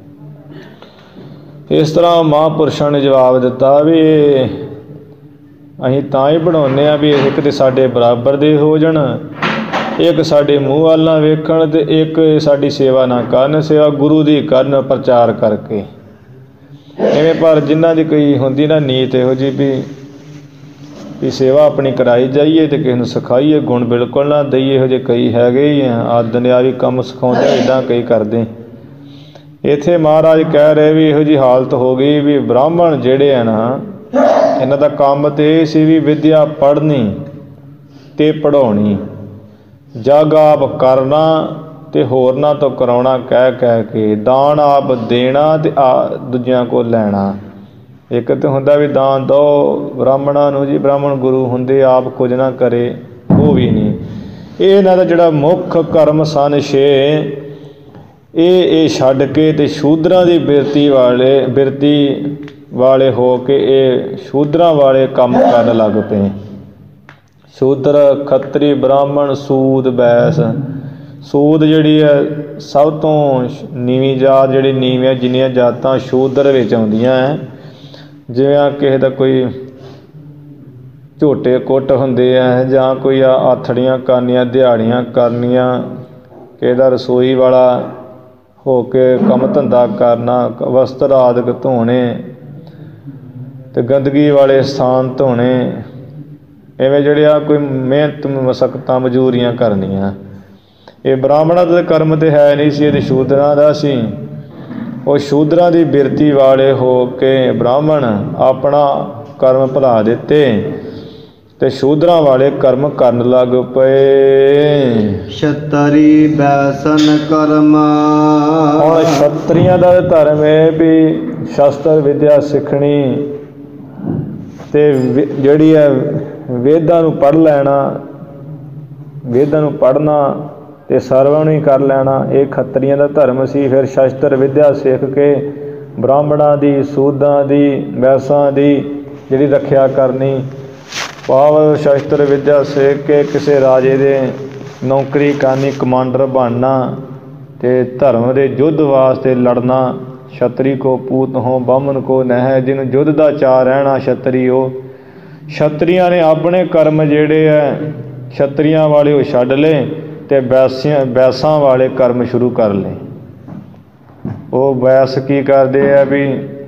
ਇਸ ਤਰ੍ਹਾਂ ਮਹਾਂਪੁਰਸ਼ਾਂ ਨੇ ਜਵਾਬ ਦਿੱਤਾ ਵੀ ਅਸੀਂ ਤਾਂ ਹੀ ਬਣਾਉਂਦੇ ਹਾਂ ਵੀ ਇੱਕ ਤਾਂ ਸਾਡੇ ਬਰਾਬਰ ਦੇ ਹੋ ਜਾਣ, ਇੱਕ ਸਾਡੇ ਮੂੰਹ ਵੱਲ ਨਾ ਵੇਖਣ, ਅਤੇ ਇੱਕ ਸਾਡੀ ਸੇਵਾ ਨਾ ਕਰਨ, ਸੇਵਾ ਗੁਰੂ ਦੀ ਕਰਨ ਪ੍ਰਚਾਰ ਕਰਕੇ। ਐਵੇਂ ਪਰ ਜਿਨ੍ਹਾਂ ਦੀ ਕੋਈ ਹੁੰਦੀ ਨਾ ਨੀਤ ਇਹੋ ਜਿਹੀ ਵੀ ਸੇਵਾ ਆਪਣੀ ਕਰਾਈ ਜਾਈਏ ਅਤੇ ਕਿਸੇ ਨੂੰ ਸਿਖਾਈਏ, ਗੁਣ ਬਿਲਕੁਲ ਨਾ ਦਈਏ, ਇਹੋ ਜਿਹੇ ਕਈ ਹੈਗੇ ਹੀ ਆ। ਦੁਨਿਆਵੀ ਕੰਮ ਸਿਖਾਉਂਦੇ ਇੱਦਾਂ ਕਈ ਕਰਦੇ। ਇੱਥੇ ਮਹਾਰਾਜ ਕਹਿ ਰਹੇ ਵੀ ਇਹੋ ਜਿਹੀ ਹਾਲਤ ਹੋ ਗਈ ਵੀ ਬ੍ਰਾਹਮਣ ਜਿਹੜੇ ਆ ਨਾ, ਇਹਨਾਂ ਦਾ ਕੰਮ ਤਾਂ ਇਹ ਸੀ ਵੀ ਵਿੱਦਿਆ ਪੜ੍ਹਨੀ ਅਤੇ ਪੜ੍ਹਾਉਣੀ, ਜਗ ਆਪ ਕਰਨਾ ਅਤੇ ਹੋਰਨਾਂ ਤੋਂ ਕਰਾਉਣਾ ਕਹਿ ਕੇ, ਦਾਨ ਆਪ ਦੇਣਾ ਅਤੇ ਦੂਜਿਆਂ ਕੋਲ ਲੈਣਾ। ਇੱਕ ਤਾਂ ਹੁੰਦਾ ਵੀ ਦਾਨ ਦਿਓ ਬ੍ਰਾਹਮਣਾਂ ਨੂੰ ਜੀ, ਬ੍ਰਾਹਮਣ ਗੁਰੂ ਹੁੰਦੇ, ਆਪ ਕੁਝ ਨਾ ਕਰੇ, ਉਹ ਵੀ ਨਹੀਂ। ਇਹ ਇਹਨਾਂ ਦਾ ਜਿਹੜਾ ਮੁੱਖ ਕਰਮ ਸਨ 6, ਇਹ ਛੱਡ ਕੇ ਅਤੇ ਸ਼ੂਦਰਾਂ ਦੀ ਬਿਰਤੀ ਵਾਲੇ ਹੋ ਕੇ ਇਹ ਸ਼ੂਦਰਾਂ ਵਾਲੇ ਕੰਮ ਕਰਨ ਲੱਗ ਪਏ। ਸ਼ੂਦਰ, ਖੱਤਰੀ, ਬ੍ਰਾਹਮਣ, ਸੂਦ, ਬੈਸ। ਸੂਦ ਜਿਹੜੀ ਹੈ ਸਭ ਤੋਂ ਨੀਵੀਂ ਜਾਤ, ਜਿਹੜੀ ਨੀਵੀਆਂ ਜਿੰਨੀਆਂ ਜਾਤਾਂ ਸ਼ੂਦਰ ਵਿੱਚ ਆਉਂਦੀਆਂ ਹੈ। ਜਿਵੇਂ ਕਿਸੇ ਦਾ ਕੋਈ ਝੋਟੇ ਕੁੱਟ ਹੁੰਦੇ ਆ, ਜਾਂ ਕੋਈ ਆਥੜੀਆਂ ਕਰਨੀਆਂ, ਦਿਹਾੜੀਆਂ ਕਰਨੀਆਂ, ਕਿਸੇ ਦਾ ਰਸੋਈ ਵਾਲਾ ਹੋ ਕੇ ਕੰਮ ਧੰਦਾ ਕਰਨਾ, ਵਸਤਰ ਆਦਿਕ ਧੋਣੇ ਅਤੇ ਗੰਦਗੀ ਵਾਲੇ ਸਥਾਨ ਧੋਣੇ, ਇਵੇਂ ਜਿਹੜੇ ਆ ਕੋਈ ਮਿਹਨਤ ਮਸ਼ੱਕਤਾਂ ਮਜ਼ਦੂਰੀਆਂ ਕਰਨੀਆਂ। ਇਹ ਬ੍ਰਾਹਮਣਾਂ ਦਾ ਕਰਮ ਤਾਂ ਹੈ ਨਹੀਂ ਸੀ, ਇਹ ਸ਼ੂਦਰਾਂ ਦਾ ਸੀ। ਉਹ ਸ਼ੂਦਰਾਂ ਦੀ ਬਿਰਤੀ ਵਾਲੇ ਹੋ ਕੇ ਬ੍ਰਾਹਮਣ ਆਪਣਾ ਕਰਮ ਭੁਲਾ ਦਿੱਤੇ ਅਤੇ ਸ਼ੂਦਰਾਂ ਵਾਲੇ ਕਰਮ ਕਰਨ ਲੱਗ ਪਏ। ਛਤਰੀ ਬੈਸਨ ਕਰਮ। ਹੁਣ ਛਤਰੀਆਂ ਦਾ ਧਰਮ ਹੈ ਵੀ ਸ਼ਸਤਰ ਵਿੱਦਿਆ ਸਿੱਖਣੀ ਅਤੇ ਜਿਹੜੀ ਹੈ ਵੇਦਾਂ ਨੂੰ ਪੜ੍ਹ ਲੈਣਾ, ਵੇਦਾਂ ਨੂੰ ਪੜ੍ਹਨਾ ਅਤੇ ਸਰਵਣ ਹੀ ਕਰ ਲੈਣਾ, ਇਹ ਖੱਤਰੀਆਂ ਦਾ ਧਰਮ ਸੀ। ਫਿਰ ਸ਼ਸਤਰ ਵਿੱਦਿਆ ਸਿੱਖ ਕੇ ਬ੍ਰਾਹਮਣਾਂ ਦੀ, ਸੂਦਾਂ ਦੀ, ਵੈਸਾਂ ਦੀ ਜਿਹੜੀ ਰੱਖਿਆ ਕਰਨੀ, ਭਾਵ ਸ਼ਸਤਰ ਵਿੱਦਿਆ ਸਿੱਖ ਕੇ ਕਿਸੇ ਰਾਜੇ ਦੇ ਨੌਕਰੀ ਕਰਨੀ, ਕਮਾਂਡਰ ਬਣਨਾ ਅਤੇ ਧਰਮ ਦੇ ਯੁੱਧ ਵਾਸਤੇ ਲੜਨਾ। ਛਤਰੀ ਕੋ ਪੂਤ ਹੋ ਬਾਹਮਣ ਕੋ ਨਹਿ, ਜਿਹਨੂੰ ਯੁੱਧ ਦਾ ਚਾਅ ਰਹਿਣਾ ਛਤਰੀ ਉਹ। ਛਤਰੀਆਂ ਨੇ ਆਪਣੇ ਕਰਮ ਜਿਹੜੇ ਹੈ ਛਤਰੀਆਂ ਵਾਲੇ ਉਹ ਛੱਡ ਲਏ ਅਤੇ ਵੈਸਾਂ ਵਾਲੇ ਕਰਮ ਸ਼ੁਰੂ ਕਰ ਲਏ। ਉਹ ਵੈਸ ਕੀ ਕਰਦੇ ਆ ਵੀ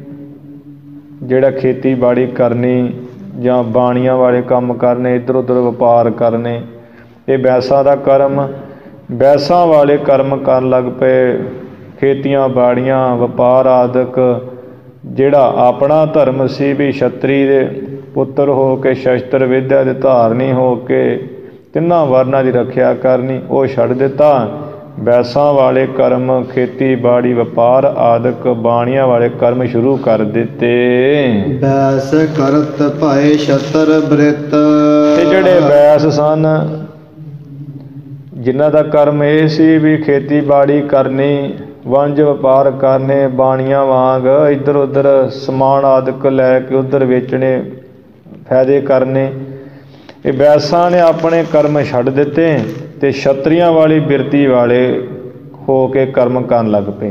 ਜਿਹੜਾ ਖੇਤੀਬਾੜੀ ਕਰਨੀ ਜਾਂ ਬਾਣੀਆਂ ਵਾਲੇ ਕੰਮ ਕਰਨੇ, ਇੱਧਰ ਉੱਧਰ ਵਪਾਰ ਕਰਨੇ, ਇਹ ਵੈਸਾਂ ਦਾ ਕਰਮ। ਵੈਸਾਂ ਵਾਲੇ ਕਰਮ ਕਰਨ ਲੱਗ ਪਏ, ਖੇਤੀਆਂ ਬਾੜੀਆਂ, ਵਪਾਰ ਆਦਿਕ। ਜਿਹੜਾ ਆਪਣਾ ਧਰਮ ਸੀ ਵੀ ਛਤਰੀ ਦੇ ਪੁੱਤਰ ਹੋ ਕੇ ਸ਼ਸਤਰ ਵਿੱਦਿਆ ਦੇ ਧਾਰਨੀ ਹੋ ਕੇ ਤਿੰਨਾਂ ਵਰਨਾਂ ਦੀ ਰੱਖਿਆ ਕਰਨੀ, ਉਹ ਛੱਡ ਦਿੱਤਾ। ਵੈਸਾਂ ਵਾਲੇ ਕਰਮ, ਖੇਤੀਬਾੜੀ, ਵਪਾਰ ਆਦਿਕ, ਬਾਣੀਆਂ ਵਾਲੇ ਕਰਮ ਸ਼ੁਰੂ ਕਰ ਦਿੱਤੇ। ਬੈਸ ਕਰਤ ਭਾਏ ਛਤਰ ਬ੍ਰਿਤ। ਤੇ ਜਿਹੜੇ ਵੈਸ ਸਨ, ਜਿਨ੍ਹਾਂ ਦਾ ਕਰਮ ਇਹ ਸੀ ਵੀ ਖੇਤੀਬਾੜੀ ਕਰਨੀ, ਵਣਜ ਵਪਾਰ ਕਰਨੇ, ਬਾਣੀਆਂ ਵਾਂਗ ਇੱਧਰ ਉੱਧਰ ਸਮਾਨ ਆਦਿਕ ਲੈ ਕੇ ਉੱਧਰ ਵੇਚਣੇ, ਫਾਇਦੇ ਕਰਨੇ, ਇਹ ਵੈਸਾਂ ਨੇ ਆਪਣੇ ਕਰਮ ਛੱਡ ਦਿੱਤੇ ਅਤੇ ਛਤਰੀਆਂ ਵਾਲੀ ਬਿਰਤੀ ਵਾਲੇ ਹੋ ਕੇ ਕਰਮ ਕਰਨ ਲੱਗ ਪਏ।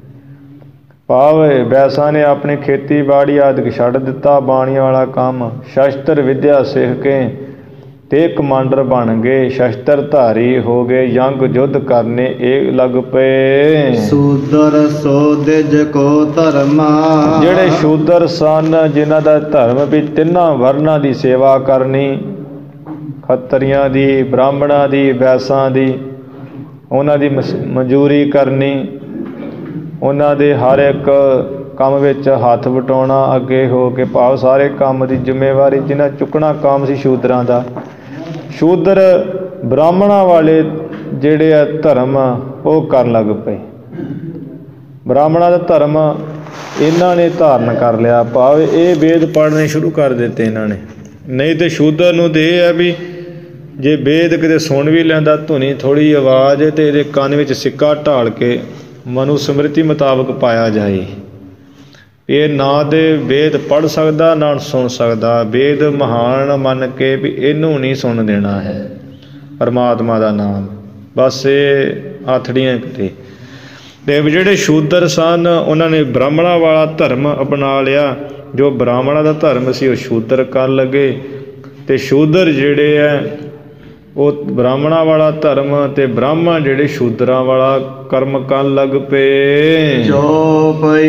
ਭਾਵ ਵੈਸਾਂ ਨੇ ਆਪਣੀ ਖੇਤੀਬਾੜੀ ਆਦਿਕ ਛੱਡ ਦਿੱਤਾ, ਬਾਣੀਆਂ ਵਾਲਾ ਕੰਮ, ਸ਼ਸਤਰ ਵਿੱਦਿਆ ਸਿੱਖ ਕੇ ਅਤੇ ਕਮਾਂਡਰ ਬਣ ਗਏ, ਸ਼ਸਤਰ ਧਾਰੀ ਹੋ ਗਏ, ਜੰਗ ਯੁੱਧ ਕਰਨੇ ਇਹ ਲੱਗ ਪਏ। ਸ਼ੂਦਰ ਸੋ ਦਿਜ ਕੋ ਧਰਮਾ। ਜਿਹੜੇ ਸ਼ੂਦਰ ਸਨ, ਜਿਨ੍ਹਾਂ ਦਾ ਧਰਮ ਵੀ ਤਿੰਨਾਂ ਵਰਨਾਂ ਦੀ ਸੇਵਾ ਕਰਨੀ, ਖੱਤਰੀਆਂ ਦੀ, ਬ੍ਰਾਹਮਣਾਂ ਦੀ, ਵੈਸਾਂ ਦੀ, ਉਹਨਾਂ ਦੀ ਮਜ਼ਦੂਰੀ ਕਰਨੀ, ਉਹਨਾਂ ਦੇ ਹਰ ਇੱਕ ਕੰਮ ਵਿੱਚ ਹੱਥ ਵਟਾਉਣਾ, ਅੱਗੇ ਹੋ ਕੇ ਭਾਵ ਸਾਰੇ ਕੰਮ ਦੀ ਜ਼ਿੰਮੇਵਾਰੀ ਜਿਹਨਾਂ ਚੁੱਕਣਾ ਕੰਮ ਸੀ ਸ਼ੂਦਰਾਂ ਦਾ। ਸ਼ੂਦਰ ਬ੍ਰਾਹਮਣਾਂ ਵਾਲੇ ਜਿਹੜੇ ਆ ਧਰਮ ਉਹ ਕਰਨ ਲੱਗ ਪਏ। ਬ੍ਰਾਹਮਣਾਂ ਦਾ ਧਰਮ ਇਹਨਾਂ ਨੇ ਧਾਰਨ ਕਰ ਲਿਆ, ਭਾਵ ਇਹ ਵੇਦ ਪੜ੍ਹਨੇ ਸ਼ੁਰੂ ਕਰ ਦਿੱਤੇ ਇਹਨਾਂ ਨੇ। ਨਹੀਂ ਤੇ ਸ਼ੂਦਰ ਨੂੰ ਤੇ ਇਹ ਹੈ ਵੀ ਜੇ ਵੇਦ ਕਿਤੇ ਸੁਣ ਵੀ ਲੈਂਦਾ ਧੁਨੀ ਥੋੜ੍ਹੀ ਆਵਾਜ਼ ਤੇ ਇਹਦੇ ਕੰਨ ਵਿੱਚ ਸਿੱਕਾ ਢਾਲ ਕੇ ਮਨੁ ਸਮ੍ਰਿਤੀ ਮੁਤਾਬਕ ਪਾਇਆ ਜਾਏ। ਇਹ ਨਾ ਤੇ ਵੇਦ ਪੜ੍ਹ ਸਕਦਾ ਨਾ ਸੁਣ ਸਕਦਾ। ਵੇਦ ਮਹਾਨ ਮੰਨ ਕੇ ਵੀ ਇਹਨੂੰ ਨਹੀਂ ਸੁਣ ਦੇਣਾ ਹੈ ਪਰਮਾਤਮਾ ਦਾ ਨਾਮ, ਬਸ ਇਹ ਆਥੜੀਆਂ ਕਰੇ। ਅਤੇ ਜਿਹੜੇ ਸ਼ੂਦਰ ਸਨ ਉਹਨਾਂ ਨੇ ਬ੍ਰਾਹਮਣਾਂ ਵਾਲਾ ਧਰਮ ਅਪਣਾ ਲਿਆ। ਜੋ ਬ੍ਰਾਹਮਣਾਂ ਦਾ ਧਰਮ ਸੀ ਉਹ ਸ਼ੂਦਰ ਕਰਨ ਲੱਗੇ, ਅਤੇ ਸ਼ੂਦਰ ਜਿਹੜੇ ਹੈ ਉਹ ਬ੍ਰਾਹਮਣਾਂ ਵਾਲਾ ਧਰਮ ਅਤੇ ਬ੍ਰਾਹਮਣ ਜਿਹੜੇ ਸ਼ੂਦਰਾਂ ਵਾਲਾ ਕਰਮ ਕਰਨ ਲੱਗ ਪਏ। ਚੌਪਈ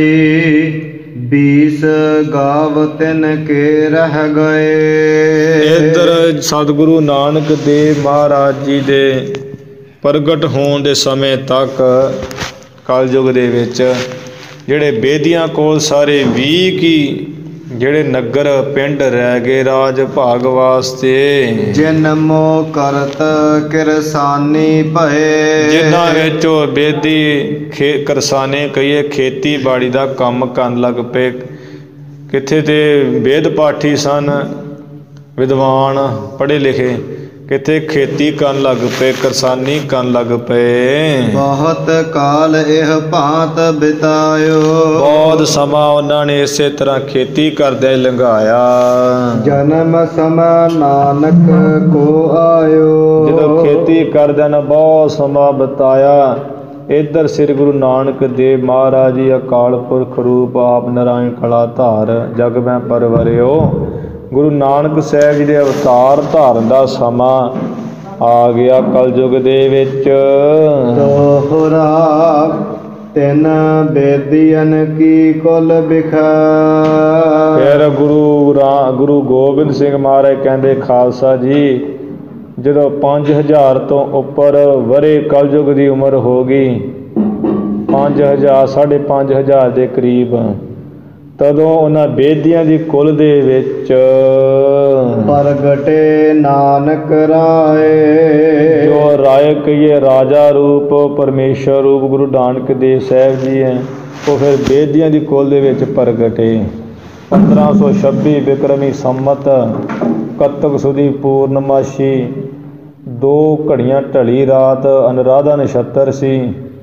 20 ਗਾਵ ਤਿਨ ਕੇ ਰਹਿ ਗਏ। ਇੱਧਰ ਸਤਿਗੁਰੂ ਨਾਨਕ ਦੇਵ ਮਹਾਰਾਜ ਜੀ ਦੇ ਪ੍ਰਗਟ ਹੋਣ ਦੇ ਸਮੇਂ ਤੱਕ ਕਲਯੁਗ ਦੇ ਵਿੱਚ ਜਿਹੜੇ ਬੇਦੀਆਂ ਕੋਲ ਸਾਰੇ 20 ਕੀ ਜਿਹੜੇ ਨਗਰ ਪਿੰਡ ਰਹਿ ਗਏ ਰਾਜ ਭਾਗ ਵਾਸਤੇ। ਜਿਨ ਮੋ ਕਰਤ ਕਿਰਸਾਨੀ ਭਏ। ਜਿਨ੍ਹਾਂ ਵਿੱਚੋਂ ਬੇਦੀ ਕਿਰਸਾਨੇ ਕਹੀਏ ਖੇਤੀਬਾੜੀ ਦਾ ਕੰਮ ਕਰਨ ਲੱਗ ਪਏ। ਕਿੱਥੇ ਤੇ ਵੇਦ ਪਾਠੀ ਸਨ, ਵਿਦਵਾਨ ਪੜ੍ਹੇ ਲਿਖੇ, ਕਿਤੇ ਖੇਤੀ ਕਰਨ ਲੱਗ ਪਏ, ਕਿਰਸਾਨੀ ਕਰਨ ਲੱਗ ਪਏ। ਬਹੁਤ ਕਾਲ ਇਹ ਭਾਂਤ ਬਿਤਾਇਓ। ਬਹੁਤ ਸਮਾਂ ਉਹਨਾਂ ਨੇ ਇਸੇ ਤਰ੍ਹਾਂ ਖੇਤੀ ਕਰਦਿਆਂ ਲੰਘਾਇਆ। ਜਨਮ ਸਮਾਂ ਨਾਨਕ ਕੋ ਆਇਓ। ਜਦੋਂ ਖੇਤੀ ਕਰਦਿਆਂ ਨੇ ਬਹੁਤ ਸਮਾਂ ਬਿਤਾਇਆ। ਇੱਧਰ ਸ੍ਰੀ ਗੁਰੂ ਨਾਨਕ ਦੇਵ ਮਹਾਰਾਜ ਜੀ ਅਕਾਲ ਪੁਰਖ ਰੂਪ ਆਪ ਨਾਰਾਇਣ ਕਲਾ ਧਾਰ ਜਗ ਮੈਂ ਪਰਵਰਿਓ। ਗੁਰੂ ਨਾਨਕ ਸਾਹਿਬ ਜੀ ਦੇ ਅਵਤਾਰ ਧਾਰਨ ਦਾ ਸਮਾਂ ਆ ਗਿਆ ਕਲਯੁਗ ਦੇ ਵਿੱਚ। ਦੋਹਰਾ ਤਿੰਨ ਬੇਦੀਆਂ ਕੀ ਕੁਲ ਬਿਖਾ। ਫਿਰ ਗੁਰੂ ਗੋਬਿੰਦ ਸਿੰਘ ਮਹਾਰਾਜ ਕਹਿੰਦੇ ਖਾਲਸਾ ਜੀ ਜਦੋਂ 5000 ਤੋਂ ਉੱਪਰ ਵਰੇ ਕਲਯੁਗ ਦੀ ਉਮਰ ਹੋ ਗਈ, 5000 5,500 ਦੇ ਕਰੀਬ, ਤਦੋਂ ਉਹਨਾਂ ਬੇਦੀਆਂ ਦੀ ਕੁਲ ਦੇ ਵਿੱਚ ਪ੍ਰਗਟੇ ਨਾਨਕ ਰਾਏ। ਜੋ ਰਾਏ ਕਹੀਏ ਰਾਜਾ ਰੂਪ ਪਰਮੇਸ਼ਰ ਰੂਪ ਗੁਰੂ ਨਾਨਕ ਦੇਵ ਸਾਹਿਬ ਜੀ ਹੈ, ਉਹ ਫਿਰ ਬੇਦੀਆਂ ਦੀ ਕੁਲ ਦੇ ਵਿੱਚ ਪ੍ਰਗਟੇ। 1526 ਬਿਕਰਮੀ ਸੰਮਤ ਕੱਤਕ ਸੁਦੀ ਪੂਰਨਮਾਸ਼ੀ 2 ਘੜੀਆਂ ਢਲੀ ਰਾਤ ਅਨੁਰਾਧਾ ਨਛੱਤਰ ਸੀ।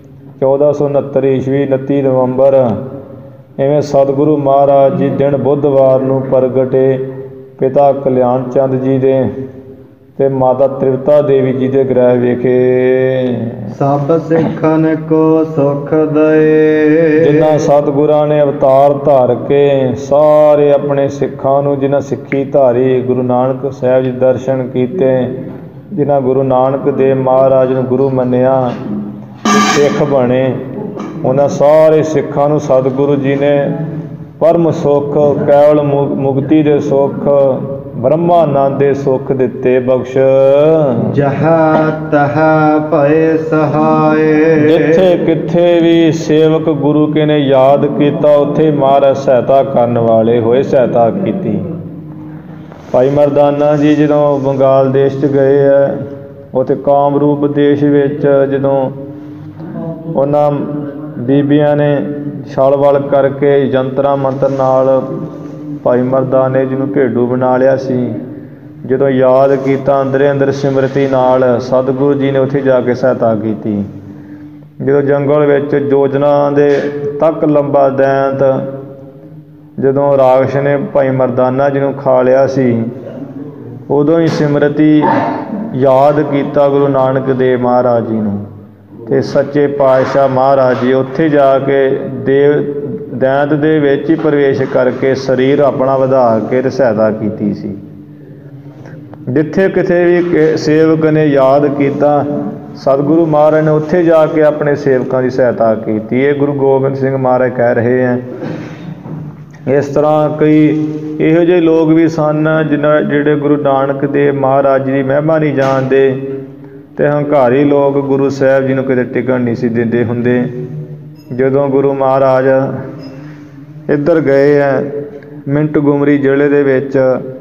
1469 ਈਸਵੀ 29 ਨਵੰਬਰ ਇਵੇਂ ਸਤਿਗੁਰੂ ਮਹਾਰਾਜ ਜੀ ਦਿਨ ਬੁੱਧਵਾਰ ਨੂੰ ਪ੍ਰਗਟੇ ਪਿਤਾ ਕਲਿਆਣ ਚੰਦ ਜੀ ਦੇ ਅਤੇ ਮਾਤਾ ਤ੍ਰਿਪਤਾ ਦੇਵੀ ਜੀ ਦੇ ਗ੍ਰਹਿ ਵਿਖੇ। ਸਭ ਸਿੱਖਨ ਕੋ ਸੁਖ ਦਏ। ਜਿਨ੍ਹਾਂ ਸਤਿਗੁਰਾਂ ਨੇ ਅਵਤਾਰ ਧਾਰ ਕੇ ਸਾਰੇ ਆਪਣੇ ਸਿੱਖਾਂ ਨੂੰ, ਜਿਨ੍ਹਾਂ ਸਿੱਖੀ ਧਾਰੀ ਗੁਰੂ ਨਾਨਕ ਸਾਹਿਬ ਜੀ ਦਰਸ਼ਨ ਕੀਤੇ, ਜਿਨ੍ਹਾਂ ਗੁਰੂ ਨਾਨਕ ਦੇਵ ਮਹਾਰਾਜ ਨੂੰ ਗੁਰੂ ਮੰਨਿਆ, ਸਿੱਖ ਬਣੇ, ਉਹਨਾਂ ਸਾਰੇ ਸਿੱਖਾਂ ਨੂੰ ਸਤਿਗੁਰੂ ਜੀ ਨੇ ਪਰਮ ਸੁੱਖ, ਕੇਵਲ ਮੁਕਤੀ ਦੇ ਸੁੱਖ, ਬ੍ਰਹਮਾਨੰਦ ਦੇ ਸੁੱਖ ਦਿੱਤੇ ਬਖਸ਼। ਜਹਾਂ ਤਹਾਂ ਭਏ ਸਹਾਏ। ਜਿੱਥੇ ਕਿੱਥੇ ਵੀ ਸੇਵਕ ਗੁਰੂ ਕੇ ਨੇ ਯਾਦ ਕੀਤਾ, ਉੱਥੇ ਮਹਾਰਾਜ ਸਹਾਇਤਾ ਕਰਨ ਵਾਲੇ ਹੋਏ, ਸਹਾਇਤਾ ਕੀਤੀ। ਭਾਈ ਮਰਦਾਨਾ ਜੀ ਜਦੋਂ ਬੰਗਾਲ ਦੇਸ਼ 'ਚ ਗਏ ਹੈ, ਉੱਥੇ ਕਾਮਰੂਪ ਦੇਸ਼ ਵਿੱਚ ਜਦੋਂ ਉਹਨਾਂ ਬੀਬੀਆਂ ਨੇ ਛਲ ਵਲ ਕਰਕੇ ਯੰਤਰਾਂ ਮੰਤਰ ਨਾਲ ਭਾਈ ਮਰਦਾਨੇ ਜੀ ਨੂੰ ਭੇਡੂ ਬਣਾ ਲਿਆ ਸੀ। ਜਦੋਂ ਯਾਦ ਕੀਤਾ ਅੰਦਰੇ ਅੰਦਰ ਸਿਮਰਤੀ ਨਾਲ, ਸਤਿਗੁਰੂ ਜੀ ਨੇ ਉੱਥੇ ਜਾ ਕੇ ਸਹਾਇਤਾ ਕੀਤੀ। ਜਦੋਂ ਜੰਗਲ ਵਿੱਚ ਯੋਜਨਾ ਦੇ ਤੱਕ ਲੰਬਾ ਦੈਂਤ ਜਦੋਂ ਰਾਖਸ਼ ਨੇ ਭਾਈ ਮਰਦਾਨਾ ਜੀ ਨੂੰ ਖਾ ਲਿਆ ਸੀ, ਉਦੋਂ ਹੀ ਸਿਮਰਤੀ ਯਾਦ ਕੀਤਾ ਗੁਰੂ ਨਾਨਕ ਦੇਵ ਮਹਾਰਾਜ ਜੀ ਨੂੰ, ਅਤੇ ਸੱਚੇ ਪਾਤਸ਼ਾਹ ਮਹਾਰਾਜ ਜੀ ਉੱਥੇ ਜਾ ਕੇ ਦੈਂਤ ਦੇ ਵਿੱਚ ਹੀ ਪ੍ਰਵੇਸ਼ ਕਰਕੇ ਸਰੀਰ ਆਪਣਾ ਵਧਾ ਕੇ ਸਹਾਇਤਾ ਕੀਤੀ ਸੀ। ਜਿੱਥੇ ਕਿਤੇ ਵੀ ਸੇਵਕ ਨੇ ਯਾਦ ਕੀਤਾ, ਸਤਿਗੁਰੂ ਮਹਾਰਾਜ ਨੇ ਉੱਥੇ ਜਾ ਕੇ ਆਪਣੇ ਸੇਵਕਾਂ ਦੀ ਸਹਾਇਤਾ ਕੀਤੀ। ਇਹ ਗੁਰੂ ਗੋਬਿੰਦ ਸਿੰਘ ਮਹਾਰਾਜ ਕਹਿ ਰਹੇ ਹੈ। ਇਸ ਤਰ੍ਹਾਂ ਕਈ ਇਹੋ ਜਿਹੇ ਲੋਕ ਵੀ ਸਨ ਜਿਹੜੇ ਗੁਰੂ ਨਾਨਕ ਦੇਵ ਮਹਾਰਾਜ ਜੀ ਦੀ ਮਹਿਮਾ ਨਹੀਂ ਜਾਣਦੇ, ਅਤੇ ਹੰਕਾਰੀ ਲੋਕ ਗੁਰੂ ਸਾਹਿਬ ਜੀ ਨੂੰ ਕਿਤੇ ਟਿਕਣ ਨਹੀਂ ਸੀ ਦਿੰਦੇ ਹੁੰਦੇ। ਜਦੋਂ ਗੁਰੂ ਮਹਾਰਾਜ ਇੱਧਰ ਗਏ ਹੈ ਮਿੰਟ ਗੁਮਰੀ ਜ਼ਿਲ੍ਹੇ ਦੇ ਵਿੱਚ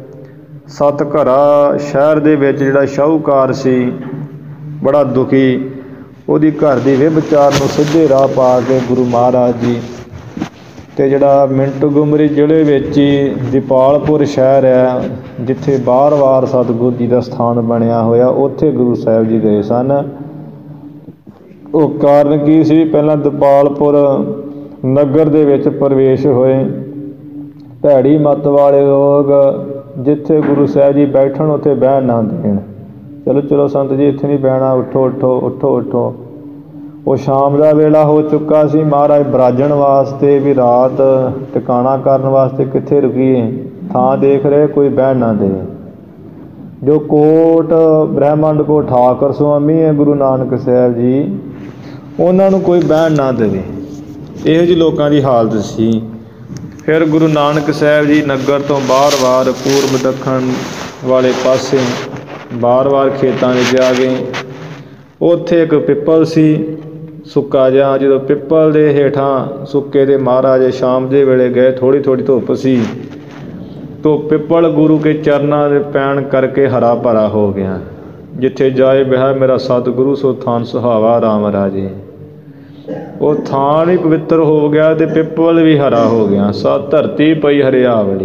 ਸਤਘਰਾ ਸ਼ਹਿਰ ਦੇ ਵਿੱਚ, ਜਿਹੜਾ ਸ਼ਾਹੂਕਾਰ ਸੀ ਬੜਾ ਦੁਖੀ, ਉਹਦੀ ਘਰ ਦੀ ਵਿਭਚਾਰ ਨੂੰ ਸਿੱਧੇ ਰਾਹ ਪਾ ਕੇ ਗੁਰੂ ਮਹਾਰਾਜ ਜੀ ਅਤੇ ਜਿਹੜਾ ਮਿੰਟੋਗਮਰੀ ਜ਼ਿਲ੍ਹੇ ਵਿੱਚ ਹੀ ਦੀਪਾਲਪੁਰ ਸ਼ਹਿਰ ਹੈ, ਜਿੱਥੇ ਬਾਰ-ਬਾਰ ਸਤਿਗੁਰੂ ਜੀ ਦਾ ਸਥਾਨ ਬਣਿਆ ਹੋਇਆ, ਉੱਥੇ ਗੁਰੂ ਸਾਹਿਬ ਜੀ ਗਏ ਸਨ। ਉਹ ਕਾਰਨ ਕੀ ਸੀ? ਪਹਿਲਾਂ ਦੀਪਾਲਪੁਰ ਨਗਰ ਦੇ ਵਿੱਚ ਪ੍ਰਵੇਸ਼ ਹੋਏ। ਭੈੜੀ ਮੱਤ ਵਾਲੇ ਲੋਕ ਜਿੱਥੇ ਗੁਰੂ ਸਾਹਿਬ ਜੀ ਬੈਠਣ ਉੱਥੇ ਬਹਿਣ ਨਾ ਦੇਣ। ਚਲੋ ਚਲੋ ਸੰਤ ਜੀ ਇੱਥੇ ਨਹੀਂ ਬਹਿਣਾ, ਉੱਠੋ ਉੱਠੋ ਉੱਠੋ ਉੱਠੋ। ਉਹ ਸ਼ਾਮ ਦਾ ਵੇਲਾ ਹੋ ਚੁੱਕਾ ਸੀ, ਮਹਾਰਾਜ ਬਿਰਾਜਣ ਵਾਸਤੇ ਵੀ ਰਾਤ ਟਿਕਾਣਾ ਕਰਨ ਵਾਸਤੇ ਕਿੱਥੇ ਰੁਕੀਏ, ਥਾਂ ਦੇਖ ਰਹੇ, ਕੋਈ ਬਹਿਣ ਨਾ ਦੇ। ਜੋ ਕੋਟ ਬ੍ਰਹਿਮੰਡ ਕੋ ਠਾਕਰ ਸੁਆਮੀ ਹੈ ਗੁਰੂ ਨਾਨਕ ਸਾਹਿਬ ਜੀ, ਉਹਨਾਂ ਨੂੰ ਕੋਈ ਬਹਿਣ ਨਾ ਦੇਵੇ। ਇਹੋ ਜਿਹੀ ਲੋਕਾਂ ਦੀ ਹਾਲਤ ਸੀ। ਫਿਰ ਗੁਰੂ ਨਾਨਕ ਸਾਹਿਬ ਜੀ ਨਗਰ ਤੋਂ ਬਾਰ-ਬਾਰ ਪੂਰਬ ਦੱਖਣ ਵਾਲੇ ਪਾਸੇ ਬਾਰ-ਬਾਰ ਖੇਤਾਂ ਵਿੱਚ ਆ ਗਏ। ਉੱਥੇ ਇੱਕ ਪਿੱਪਲ ਸੀ ਸੁੱਕਾ ਜਿਹਾ। ਜਦੋਂ ਪਿੱਪਲ ਦੇ ਹੇਠਾਂ ਸੁੱਕੇ ਦੇ ਮਹਾਰਾਜ ਸ਼ਾਮ ਦੇ ਵੇਲੇ ਗਏ, ਥੋੜ੍ਹੀ ਥੋੜ੍ਹੀ ਧੁੱਪ ਸੀ, ਤੋ ਪਿੱਪਲ ਗੁਰੂ ਕੇ ਚਰਨਾਂ ਦੇ ਪੈਣ ਕਰਕੇ ਹਰਾ ਭਰਾ ਹੋ ਗਿਆ। ਜਿੱਥੇ ਜਾਏ ਬਿਹਾ ਮੇਰਾ ਸਤਿਗੁਰੂ ਸੋ ਥਾਨ ਸੁਹਾਵਾ ਰਾਮ ਰਾਜੇ। ਉਹ ਥਾਨ ਹੀ ਪਵਿੱਤਰ ਹੋ ਗਿਆ ਅਤੇ ਪਿੱਪਲ ਵੀ ਹਰਾ ਹੋ ਗਿਆ। ਧਰਤੀ ਪਈ ਹਰਿਆਵਲੀ।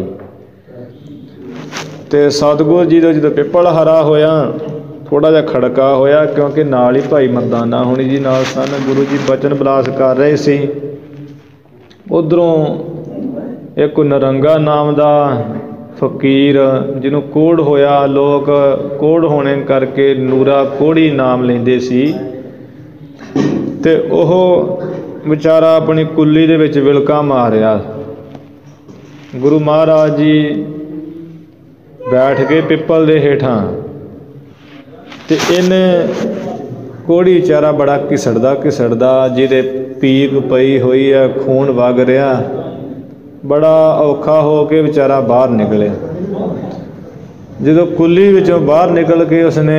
ਅਤੇ ਸਤਿਗੁਰੂ ਜੀ ਦਾ ਜਦੋਂ ਪਿੱਪਲ ਹਰਾ ਹੋਇਆ, ਥੋੜ੍ਹਾ ਜਿਹਾ ਖੜਕਾ ਹੋਇਆ, ਕਿਉਂਕਿ ਨਾਲ ਹੀ ਭਾਈ ਮਰਦਾਨਾ ਹੁਣੀ ਜੀ ਨਾਲ ਸਨ। ਗੁਰੂ ਜੀ ਬਚਨ ਬਿਲਾਸ ਕਰ ਰਹੇ ਸੀ। ਉੱਧਰੋਂ ਇੱਕ ਨਰੰਗਾ ਨਾਮ ਦਾ ਫਕੀਰ, ਜਿਹਨੂੰ ਕੋਹੜ ਹੋਇਆ, ਲੋਕ ਕੋਹੜ ਹੋਣੇ ਕਰਕੇ ਨੂਰਾ ਕੋਹੜੀ ਨਾਮ ਲੈਂਦੇ ਸੀ, ਅਤੇ ਉਹ ਵਿਚਾਰਾ ਆਪਣੀ ਕੁੱਲੀ ਦੇ ਵਿੱਚ ਵਿਲਕਾ ਮਾਰਿਆ। ਗੁਰੂ ਮਹਾਰਾਜ ਜੀ ਬੈਠ ਕੇ ਪਿੱਪਲ ਦੇ ਹੇਠਾਂ, ਅਤੇ ਇਹਨੇ ਕੋਹੜੀ ਵਿਚਾਰਾ ਬੜਾ ਘਿਸੜਦਾ, ਜਿਹਦੇ ਪੀਕ ਪਈ ਹੋਈ ਹੈ, ਖੂਨ ਵਗ ਰਿਹਾ, ਬੜਾ ਔਖਾ ਹੋ ਕੇ ਵਿਚਾਰਾ ਬਾਹਰ ਨਿਕਲਿਆ। ਜਦੋਂ ਕੁੱਲੀ ਵਿੱਚੋਂ ਬਾਹਰ ਨਿਕਲ ਕੇ ਉਸਨੇ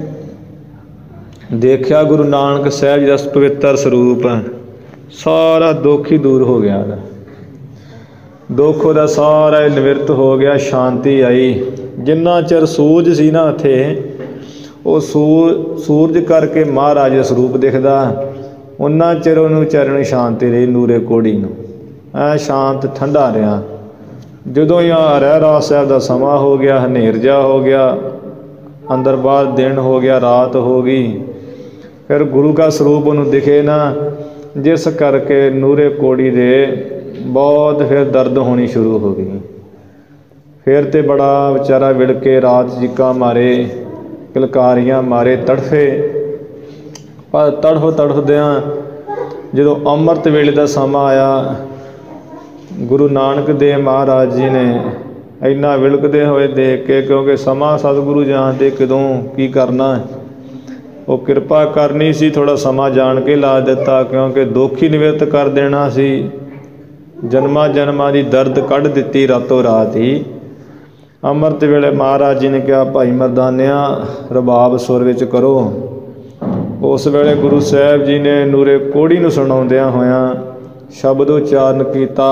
ਦੇਖਿਆ ਗੁਰੂ ਨਾਨਕ ਸਾਹਿਬ ਜੀ ਦਾ ਪਵਿੱਤਰ ਸਰੂਪ, ਸਾਰਾ ਦੁੱਖ ਹੀ ਦੂਰ ਹੋ ਗਿਆ। ਦੁੱਖ ਉਹਦਾ ਸਾਰਾ ਨਿਵਰਤ ਹੋ ਗਿਆ, ਸ਼ਾਂਤੀ ਆਈ। ਜਿੰਨਾ ਚਿਰ ਸੂਰਜ ਸੀ ਨਾ ਉੱਥੇ, ਉਹ ਸੂਰਜ ਕਰਕੇ ਮਹਾਰਾਜ ਦਾ ਸਰੂਪ ਦਿਖਦਾ, ਉਹਨਾਂ ਚਿਰ ਉਹਨੂੰ ਵਿਚਾਰੇ ਨੂੰ ਸ਼ਾਂਤੀ ਰਹੀ, ਨੂਰੇ ਕੋਹੜੀ ਨੂੰ ਐ ਸ਼ਾਂਤ ਠੰਡਾ ਰਿਹਾ। ਜਦੋਂ ਹੀ ਰਹਿਰਾਸ ਸਾਹਿਬ ਦਾ ਸਮਾਂ ਹੋ ਗਿਆ, ਹਨੇਰ ਜਿਹਾ ਹੋ ਗਿਆ, ਅੰਦਰ ਬਾਹਰ ਦਿਨ ਹੋ ਗਿਆ, ਰਾਤ ਹੋ ਗਈ, ਫਿਰ ਗੁਰੂ ਦਾ ਸਰੂਪ ਉਹਨੂੰ ਦਿਖੇ ਨਾ, ਜਿਸ ਕਰਕੇ ਨੂਰੇ ਕੋਹੜੀ ਦੇ ਬਹੁਤ ਫਿਰ ਦਰਦ ਹੋਣੀ ਸ਼ੁਰੂ ਹੋ ਗਈ। ਫਿਰ ਤਾਂ ਬੜਾ ਵਿਚਾਰਾ ਵਿੜਕੇ ਰਾਤ ਚੀਕਾਂ ਮਾਰੇ, ਕਿਲਕਾਰੀਆਂ ਮਾਰੇ, ਤੜਫੇ। ਪਰ ਤੜਫਦਿਆਂ ਜਦੋਂ ਅੰਮ੍ਰਿਤ ਵੇਲੇ ਦਾ ਸਮਾਂ ਆਇਆ, ਗੁਰੂ ਨਾਨਕ ਦੇਵ ਮਹਾਰਾਜ ਜੀ ਨੇ ਇੰਨਾ ਵਿਲਕਦੇ ਹੋਏ ਦੇਖ ਕੇ, ਕਿਉਂਕਿ ਸਮਾਂ ਸਤਿਗੁਰੂ ਜਾਣਦੇ ਕਦੋਂ ਕੀ ਕਰਨਾ, ਉਹ ਕਿਰਪਾ ਕਰਨੀ ਸੀ, ਥੋੜ੍ਹਾ ਸਮਾਂ ਜਾਣ ਕੇ ਲਾ ਦਿੱਤਾ, ਕਿਉਂਕਿ ਦੁੱਖ ਹੀ ਨਿਵਰਤ ਕਰ ਦੇਣਾ ਸੀ। ਜਨਮਾਂ ਜਨਮਾਂ ਦੀ ਦਰਦ ਕੱਢ ਦਿੱਤੀ ਰਾਤੋਂ ਰਾਤ ਹੀ। ਅੰਮ੍ਰਿਤ ਵੇਲੇ ਮਹਾਰਾਜ ਜੀ ਨੇ ਕਿਹਾ, ਭਾਈ ਮਰਦਾਨਿਆ ਰਬਾਬ ਸੁਰ ਵਿੱਚ ਕਰੋ। ਉਸ ਵੇਲੇ ਗੁਰੂ ਸਾਹਿਬ ਜੀ ਨੇ ਨੂਰੇ ਕੋਹੜੀ ਨੂੰ ਸੁਣਾਉਂਦਿਆਂ ਹੋਇਆਂ ਸ਼ਬਦ ਉਚਾਰਨ ਕੀਤਾ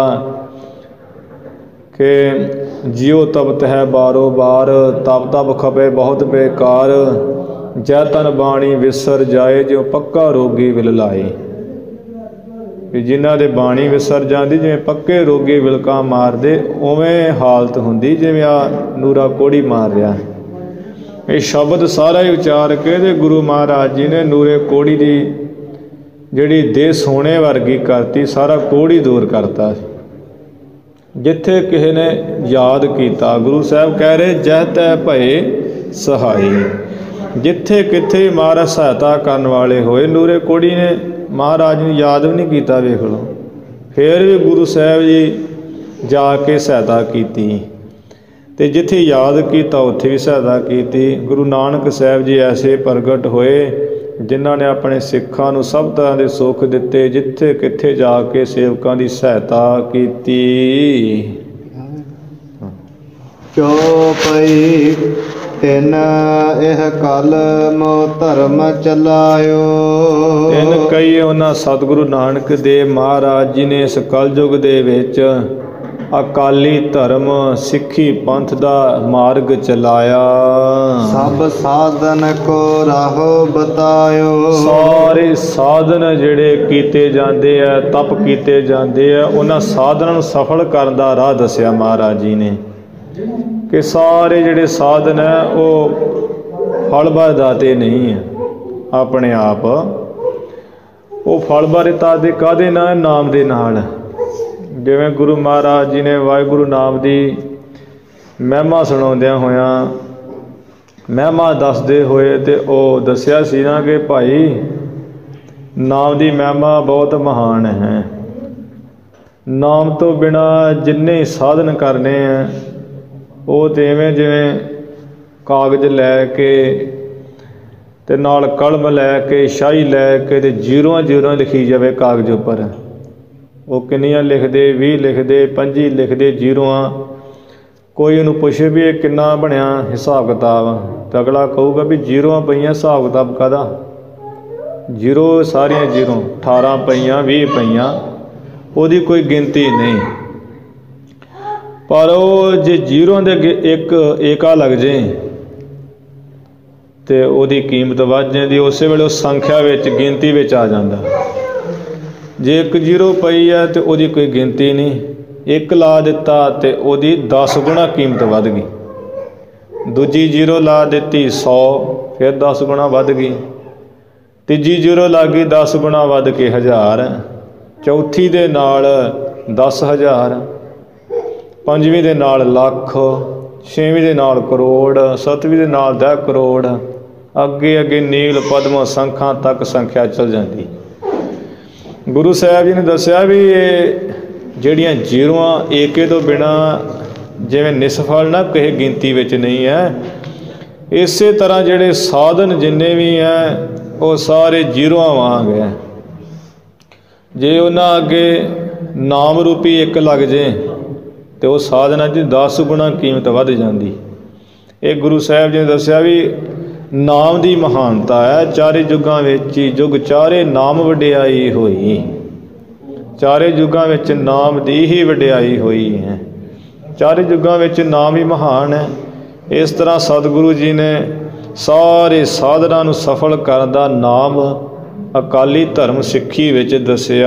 ਕਿ ਜਿਉ ਤਪਤ ਹੈ ਬਾਰੋ ਬਾਰ, ਤਪ ਤਪ ਖਪੇ ਬਹੁਤ ਬੇਕਾਰ, ਜੈ ਤਨ ਬਾਣੀ ਵਿਸਰ ਜਾਏ, ਜਿਉ ਪੱਕਾ ਰੋਗੀ ਵਿਲ ਲਾਏ। ਵੀ ਜਿਨ੍ਹਾਂ ਦੇ ਬਾਣੀ ਵਿਸਰ ਜਾਂਦੀ, ਜਿਵੇਂ ਪੱਕੇ ਰੋਗੀ ਵਿਲਕਾਂ ਮਾਰਦੇ, ਉਵੇਂ ਹਾਲਤ ਹੁੰਦੀ ਜਿਵੇਂ ਆ ਨੂਰਾ ਕੋਹੜੀ ਮਾਰ ਰਿਹਾ। ਇਹ ਸ਼ਬਦ ਸਾਰਾ ਹੀ ਉਚਾਰ ਕੇ ਤੇ ਗੁਰੂ ਮਹਾਰਾਜ ਜੀ ਨੇ ਨੂਰੇ ਕੋਹੜੀ ਦੀ ਜਿਹੜੀ ਦੇਹ ਸੋਨੇ ਵਰਗੀ ਕਰਤੀ, ਸਾਰਾ ਕੋਹੜੀ ਦੂਰ ਕਰਤਾ। ਜਿੱਥੇ ਕਿਸੇ ਨੇ ਯਾਦ ਕੀਤਾ, ਗੁਰੂ ਸਾਹਿਬ ਕਹਿ ਰਹੇ ਜਹ ਤੈ ਭਏ ਸਹਾਈ। ਜਿੱਥੇ ਕਿੱਥੇ ਮਹਾਰਾਜ ਸਹਾਇਤਾ ਕਰਨ ਵਾਲੇ ਹੋਏ, ਨੂਰੇ ਕੋਹੜੀ ਨੇ ਮਹਾਰਾਜ ਨੂੰ ਯਾਦ ਵੀ ਨਹੀਂ ਕੀਤਾ। ਵੇਖ ਲਓ, ਫਿਰ ਵੀ ਗੁਰੂ ਸਾਹਿਬ ਜੀ ਜਾ ਕੇ ਸਹਾਇਤਾ ਕੀਤੀ, ਅਤੇ ਜਿੱਥੇ ਯਾਦ ਕੀਤਾ ਉੱਥੇ ਵੀ ਸਹਾਇਤਾ ਕੀਤੀ। ਗੁਰੂ ਨਾਨਕ ਸਾਹਿਬ ਜੀ ਐਸੇ ਪ੍ਰਗਟ ਹੋਏ ਜਿਨ੍ਹਾਂ ਨੇ ਆਪਣੇ ਸਿੱਖਾਂ ਨੂੰ ਸਭ ਤਰ੍ਹਾਂ ਦੇ ਸੁੱਖ ਦਿੱਤੇ, ਜਿੱਥੇ ਕਿੱਥੇ ਜਾ ਕੇ ਸੇਵਕਾਂ ਦੀ ਸਹਾਇਤਾ ਕੀਤੀ। ਚੌਪਈ ਤਿੰਨ ਇਹ ਕਲ ਮੋ ਧਰਮ ਚਲਾਇਓ। ਤਿੰਨ ਕਈ ਉਹਨਾਂ ਸਤਿਗੁਰੂ ਨਾਨਕ ਦੇਵ ਮਹਾਰਾਜ ਜੀ ਨੇ ਇਸ ਕਲਯੁਗ ਦੇ ਵਿੱਚ ਅਕਾਲੀ ਧਰਮ ਸਿੱਖੀ ਪੰਥ ਦਾ ਮਾਰਗ ਚਲਾਇਆ। ਸਭ ਸਾਧਨ ਕੋ ਰਾਹੋ ਬਤਾਇਓ। ਸਾਰੇ ਸਾਧਨ ਜਿਹੜੇ ਕੀਤੇ ਜਾਂਦੇ ਆ, ਤਪ ਕੀਤੇ ਜਾਂਦੇ ਆ, ਉਹਨਾਂ ਸਾਧਨਾਂ ਨੂੰ ਸਫਲ ਕਰਨ ਦਾ ਰਾਹ ਦੱਸਿਆ ਮਹਾਰਾਜ ਜੀ ਨੇ ਕਿ ਸਾਰੇ ਜਿਹੜੇ ਸਾਧਨ ਹੈ ਉਹ ਫਲ ਬਾਰੇ ਦਾਤੇ ਨਹੀਂ ਹੈ ਆਪਣੇ ਆਪ। ਉਹ ਫਲ ਬਾਰੇ ਦਾਤੇ ਕਾਹਦੇ ਨਾਲ? ਨਾਮ ਦੇ ਨਾਲ। ਜਿਵੇਂ ਗੁਰੂ ਮਹਾਰਾਜ ਜੀ ਨੇ ਵਾਹਿਗੁਰੂ ਨਾਮ ਦੀ ਮਹਿਮਾ ਸੁਣਾਉਂਦਿਆਂ ਹੋਇਆਂ, ਮਹਿਮਾ ਦੱਸਦੇ ਹੋਏ ਤੇ ਉਹ ਦੱਸਿਆ ਸੀ ਨਾ ਕਿ ਭਾਈ ਨਾਮ ਦੀ ਮਹਿਮਾ ਬਹੁਤ ਮਹਾਨ ਹੈ। ਨਾਮ ਤੋਂ ਬਿਨਾਂ ਜਿੰਨੇ ਸਾਧਨ ਕਰਨੇ ਆ ਉਹ ਤੇ ਇਵੇਂ ਜਿਵੇਂ ਕਾਗਜ਼ ਲੈ ਕੇ ਤੇ ਨਾਲ ਕਲਮ ਲੈ ਕੇ, ਸ਼ਾਹੀ ਲੈ ਕੇ ਤੇ ਜ਼ੀਰੋਆਂ ਜ਼ੀਰੋਆਂ ਲਿਖੀ ਜਾਵੇ ਕਾਗਜ਼ ਉੱਪਰ। ਉਹ ਕਿੰਨੀਆਂ ਲਿਖਦੇ, 20 ਲਿਖਦੇ, 25 ਲਿਖਦੇ ਜ਼ੀਰੋਆਂ। ਕੋਈ ਉਹਨੂੰ ਪੁੱਛੇ ਵੀ ਇਹ ਕਿੰਨਾ ਬਣਿਆ ਹਿਸਾਬ ਕਿਤਾਬ, ਤਾਂ ਅਗਲਾ ਕਹੂਗਾ ਵੀ ਜ਼ੀਰੋਆਂ ਪਈਆਂ, ਹਿਸਾਬ ਕਿਤਾਬ ਕਾਹਦਾ? ਜ਼ੀਰੋ ਸਾਰੀਆਂ ਜ਼ੀਰੋ, 18 ਪਈਆਂ, 20 ਪਈਆਂ, ਉਹਦੀ ਕੋਈ ਗਿਣਤੀ ਨਹੀਂ। ਪਰ ਉਹ ਜੇ ਜ਼ੀਰੋਆਂ ਦੇ ਅੱਗੇ ਇੱਕ ਏਕਾ ਲੱਗ ਜੇ ਤੇ ਉਹਦੀ ਕੀਮਤ ਵੱਧ ਜਾਂਦੀ। ਉਸੇ ਵੇਲੇ ਉਹ ਸੰਖਿਆ ਵਿੱਚ, ਗਿਣਤੀ ਵਿੱਚ ਆ ਜਾਂਦਾ। ਜੇ ਇੱਕ ਜ਼ੀਰੋ ਪਈ ਹੈ ਤੇ ਉਹਦੀ ਕੋਈ ਗਿਣਤੀ ਨਹੀਂ, ਇੱਕ ਲਾ ਦਿੱਤਾ ਤੇ ਉਹਦੀ 10 ਗੁਣਾ ਕੀਮਤ ਵੱਧ ਗਈ। ਦੂਜੀ ਜ਼ੀਰੋ ਲਾ ਦਿੱਤੀ 100, ਫਿਰ 10 ਗੁਣਾ ਵੱਧ ਗਈ। ਤੀਜੀ ਜ਼ੀਰੋ ਲੱਗ ਗਈ 10 ਗੁਣਾ ਵੱਧ ਕੇ 1000। ਚੌਥੀ ਦੇ ਨਾਲ 10,000, ਪੰਜਵੀਂ ਦੇ ਨਾਲ ਲੱਖ, ਛੇਵੀਂ ਦੇ ਨਾਲ ਕਰੋੜ, ਸੱਤਵੀਂ ਦੇ ਨਾਲ 10 ਕਰੋੜ, ਅੱਗੇ ਅੱਗੇ ਨੀਲ ਪਦਮ ਸੰਖਾਂ ਤੱਕ ਸੰਖਿਆ ਚੱਲ ਜਾਂਦੀ। ਗੁਰੂ ਸਾਹਿਬ ਜੀ ਨੇ ਦੱਸਿਆ ਵੀ ਇਹ ਜਿਹੜੀਆਂ ਜ਼ੀਰੋਆਂ ਏਕੇ ਤੋਂ ਬਿਨਾਂ ਜਿਵੇਂ ਨਿਸਫਲ ਨਾ ਕਿਸੇ ਗਿਣਤੀ ਵਿੱਚ ਨਹੀਂ ਹੈ, ਇਸੇ ਤਰ੍ਹਾਂ ਜਿਹੜੇ ਸਾਧਨ ਜਿੰਨੇ ਵੀ ਹੈ ਉਹ ਸਾਰੇ ਜ਼ੀਰੋਆਂ ਵਾਂਗ ਹੈ। ਜੇ ਉਹਨਾਂ ਅੱਗੇ ਨਾਮ ਰੂਪੀ ਇੱਕ ਲੱਗ ਜੇ ਤੇ ਉਹ ਸਾਧਨਾਂ 'ਚ 10 ਗੁਣਾ ਕੀਮਤ ਵੱਧ ਜਾਂਦੀ। ਇਹ ਗੁਰੂ ਸਾਹਿਬ ਜੀ ਨੇ ਦੱਸਿਆ ਵੀ ਨਾਮ ਦੀ ਮਹਾਨਤਾ ਹੈ। ਚਾਰੇ ਯੁੱਗਾਂ ਵਿੱਚ ਹੀ ਯੁੱਗ ਚਾਰੇ ਨਾਮ ਵਡਿਆਈ ਹੋਈ। ਚਾਰੇ ਯੁੱਗਾਂ ਵਿੱਚ ਨਾਮ ਦੀ ਹੀ ਵਡਿਆਈ ਹੋਈ ਹੈ। ਚਾਰੇ ਯੁੱਗਾਂ ਵਿੱਚ ਨਾਮ ਹੀ ਮਹਾਨ ਹੈ। ਇਸ ਤਰ੍ਹਾਂ ਸਤਿਗੁਰੂ ਜੀ ਨੇ ਸਾਰੇ ਸਾਧਨਾਂ ਨੂੰ ਸਫਲ ਕਰਨ ਦਾ ਨਾਮ ਅਕਾਲੀ ਧਰਮ ਸਿੱਖੀ ਵਿੱਚ ਦੱਸਿਆ।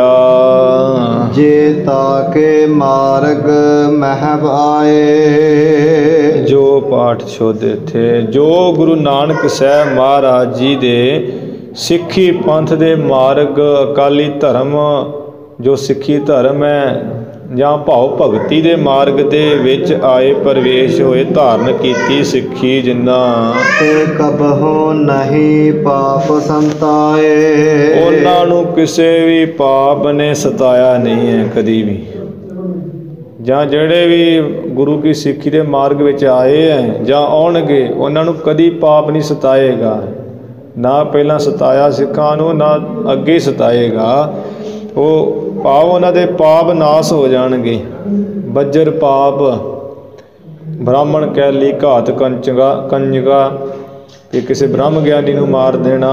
ਜੇ ਤਾਕੇ ਮਾਰਗ ਮਹਿਬ ਆਏ। ਜੋ ਪਾਠ ਛੋਦੇ ਥੇ, ਜੋ ਗੁਰੂ ਨਾਨਕ ਸਾਹਿਬ ਮਹਾਰਾਜ ਜੀ ਦੇ ਸਿੱਖੀ ਪੰਥ ਦੇ ਮਾਰਗ, ਅਕਾਲੀ ਧਰਮ ਜੋ ਸਿੱਖੀ ਧਰਮ ਹੈ ਜਾਂ ਭਾਵ ਭਗਤੀ ਦੇ ਮਾਰਗ ਦੇ ਵਿੱਚ ਆਏ, ਪ੍ਰਵੇਸ਼ ਹੋਏ, ਧਾਰਨ ਕੀਤੀ ਸਿੱਖੀ ਜਿਨ੍ਹਾਂ ਤੇ ਕਬਹੁ ਨਹੀਂ ਪਾਪ ਸੰਤਾਏ। ਉਹਨਾਂ ਨੂੰ ਕਿਸੇ ਵੀ ਪਾਪ ਨੇ ਸਤਾਇਆ ਨਹੀਂ ਹੈ ਕਦੀ ਵੀ। ਜਾਂ ਜਿਹੜੇ ਵੀ ਗੁਰੂ ਕੀ ਸਿੱਖੀ ਦੇ ਮਾਰਗ ਵਿੱਚ ਆਏ ਹੈ ਜਾਂ ਆਉਣਗੇ, ਉਹਨਾਂ ਨੂੰ ਕਦੀ ਪਾਪ ਨਹੀਂ ਸਤਾਏਗਾ। ਨਾ ਪਹਿਲਾਂ ਸਤਾਇਆ ਸਿੱਖਾਂ ਨੂੰ, ਨਾ ਅੱਗੇ ਸਤਾਏਗਾ। ਉਹ ਭਾਵ ਉਹਨਾਂ ਦੇ ਪਾਪ ਨਾਸ ਹੋ ਜਾਣਗੇ। ਬੱਜਰ ਪਾਪ, ਬ੍ਰਾਹਮਣ ਕੈਲੀ, ਘਾਤ ਕੰਜਗਾ ਕਿ ਕਿਸੇ ਬ੍ਰਹਮ ਗਿਆਨੀ ਨੂੰ ਮਾਰ ਦੇਣਾ,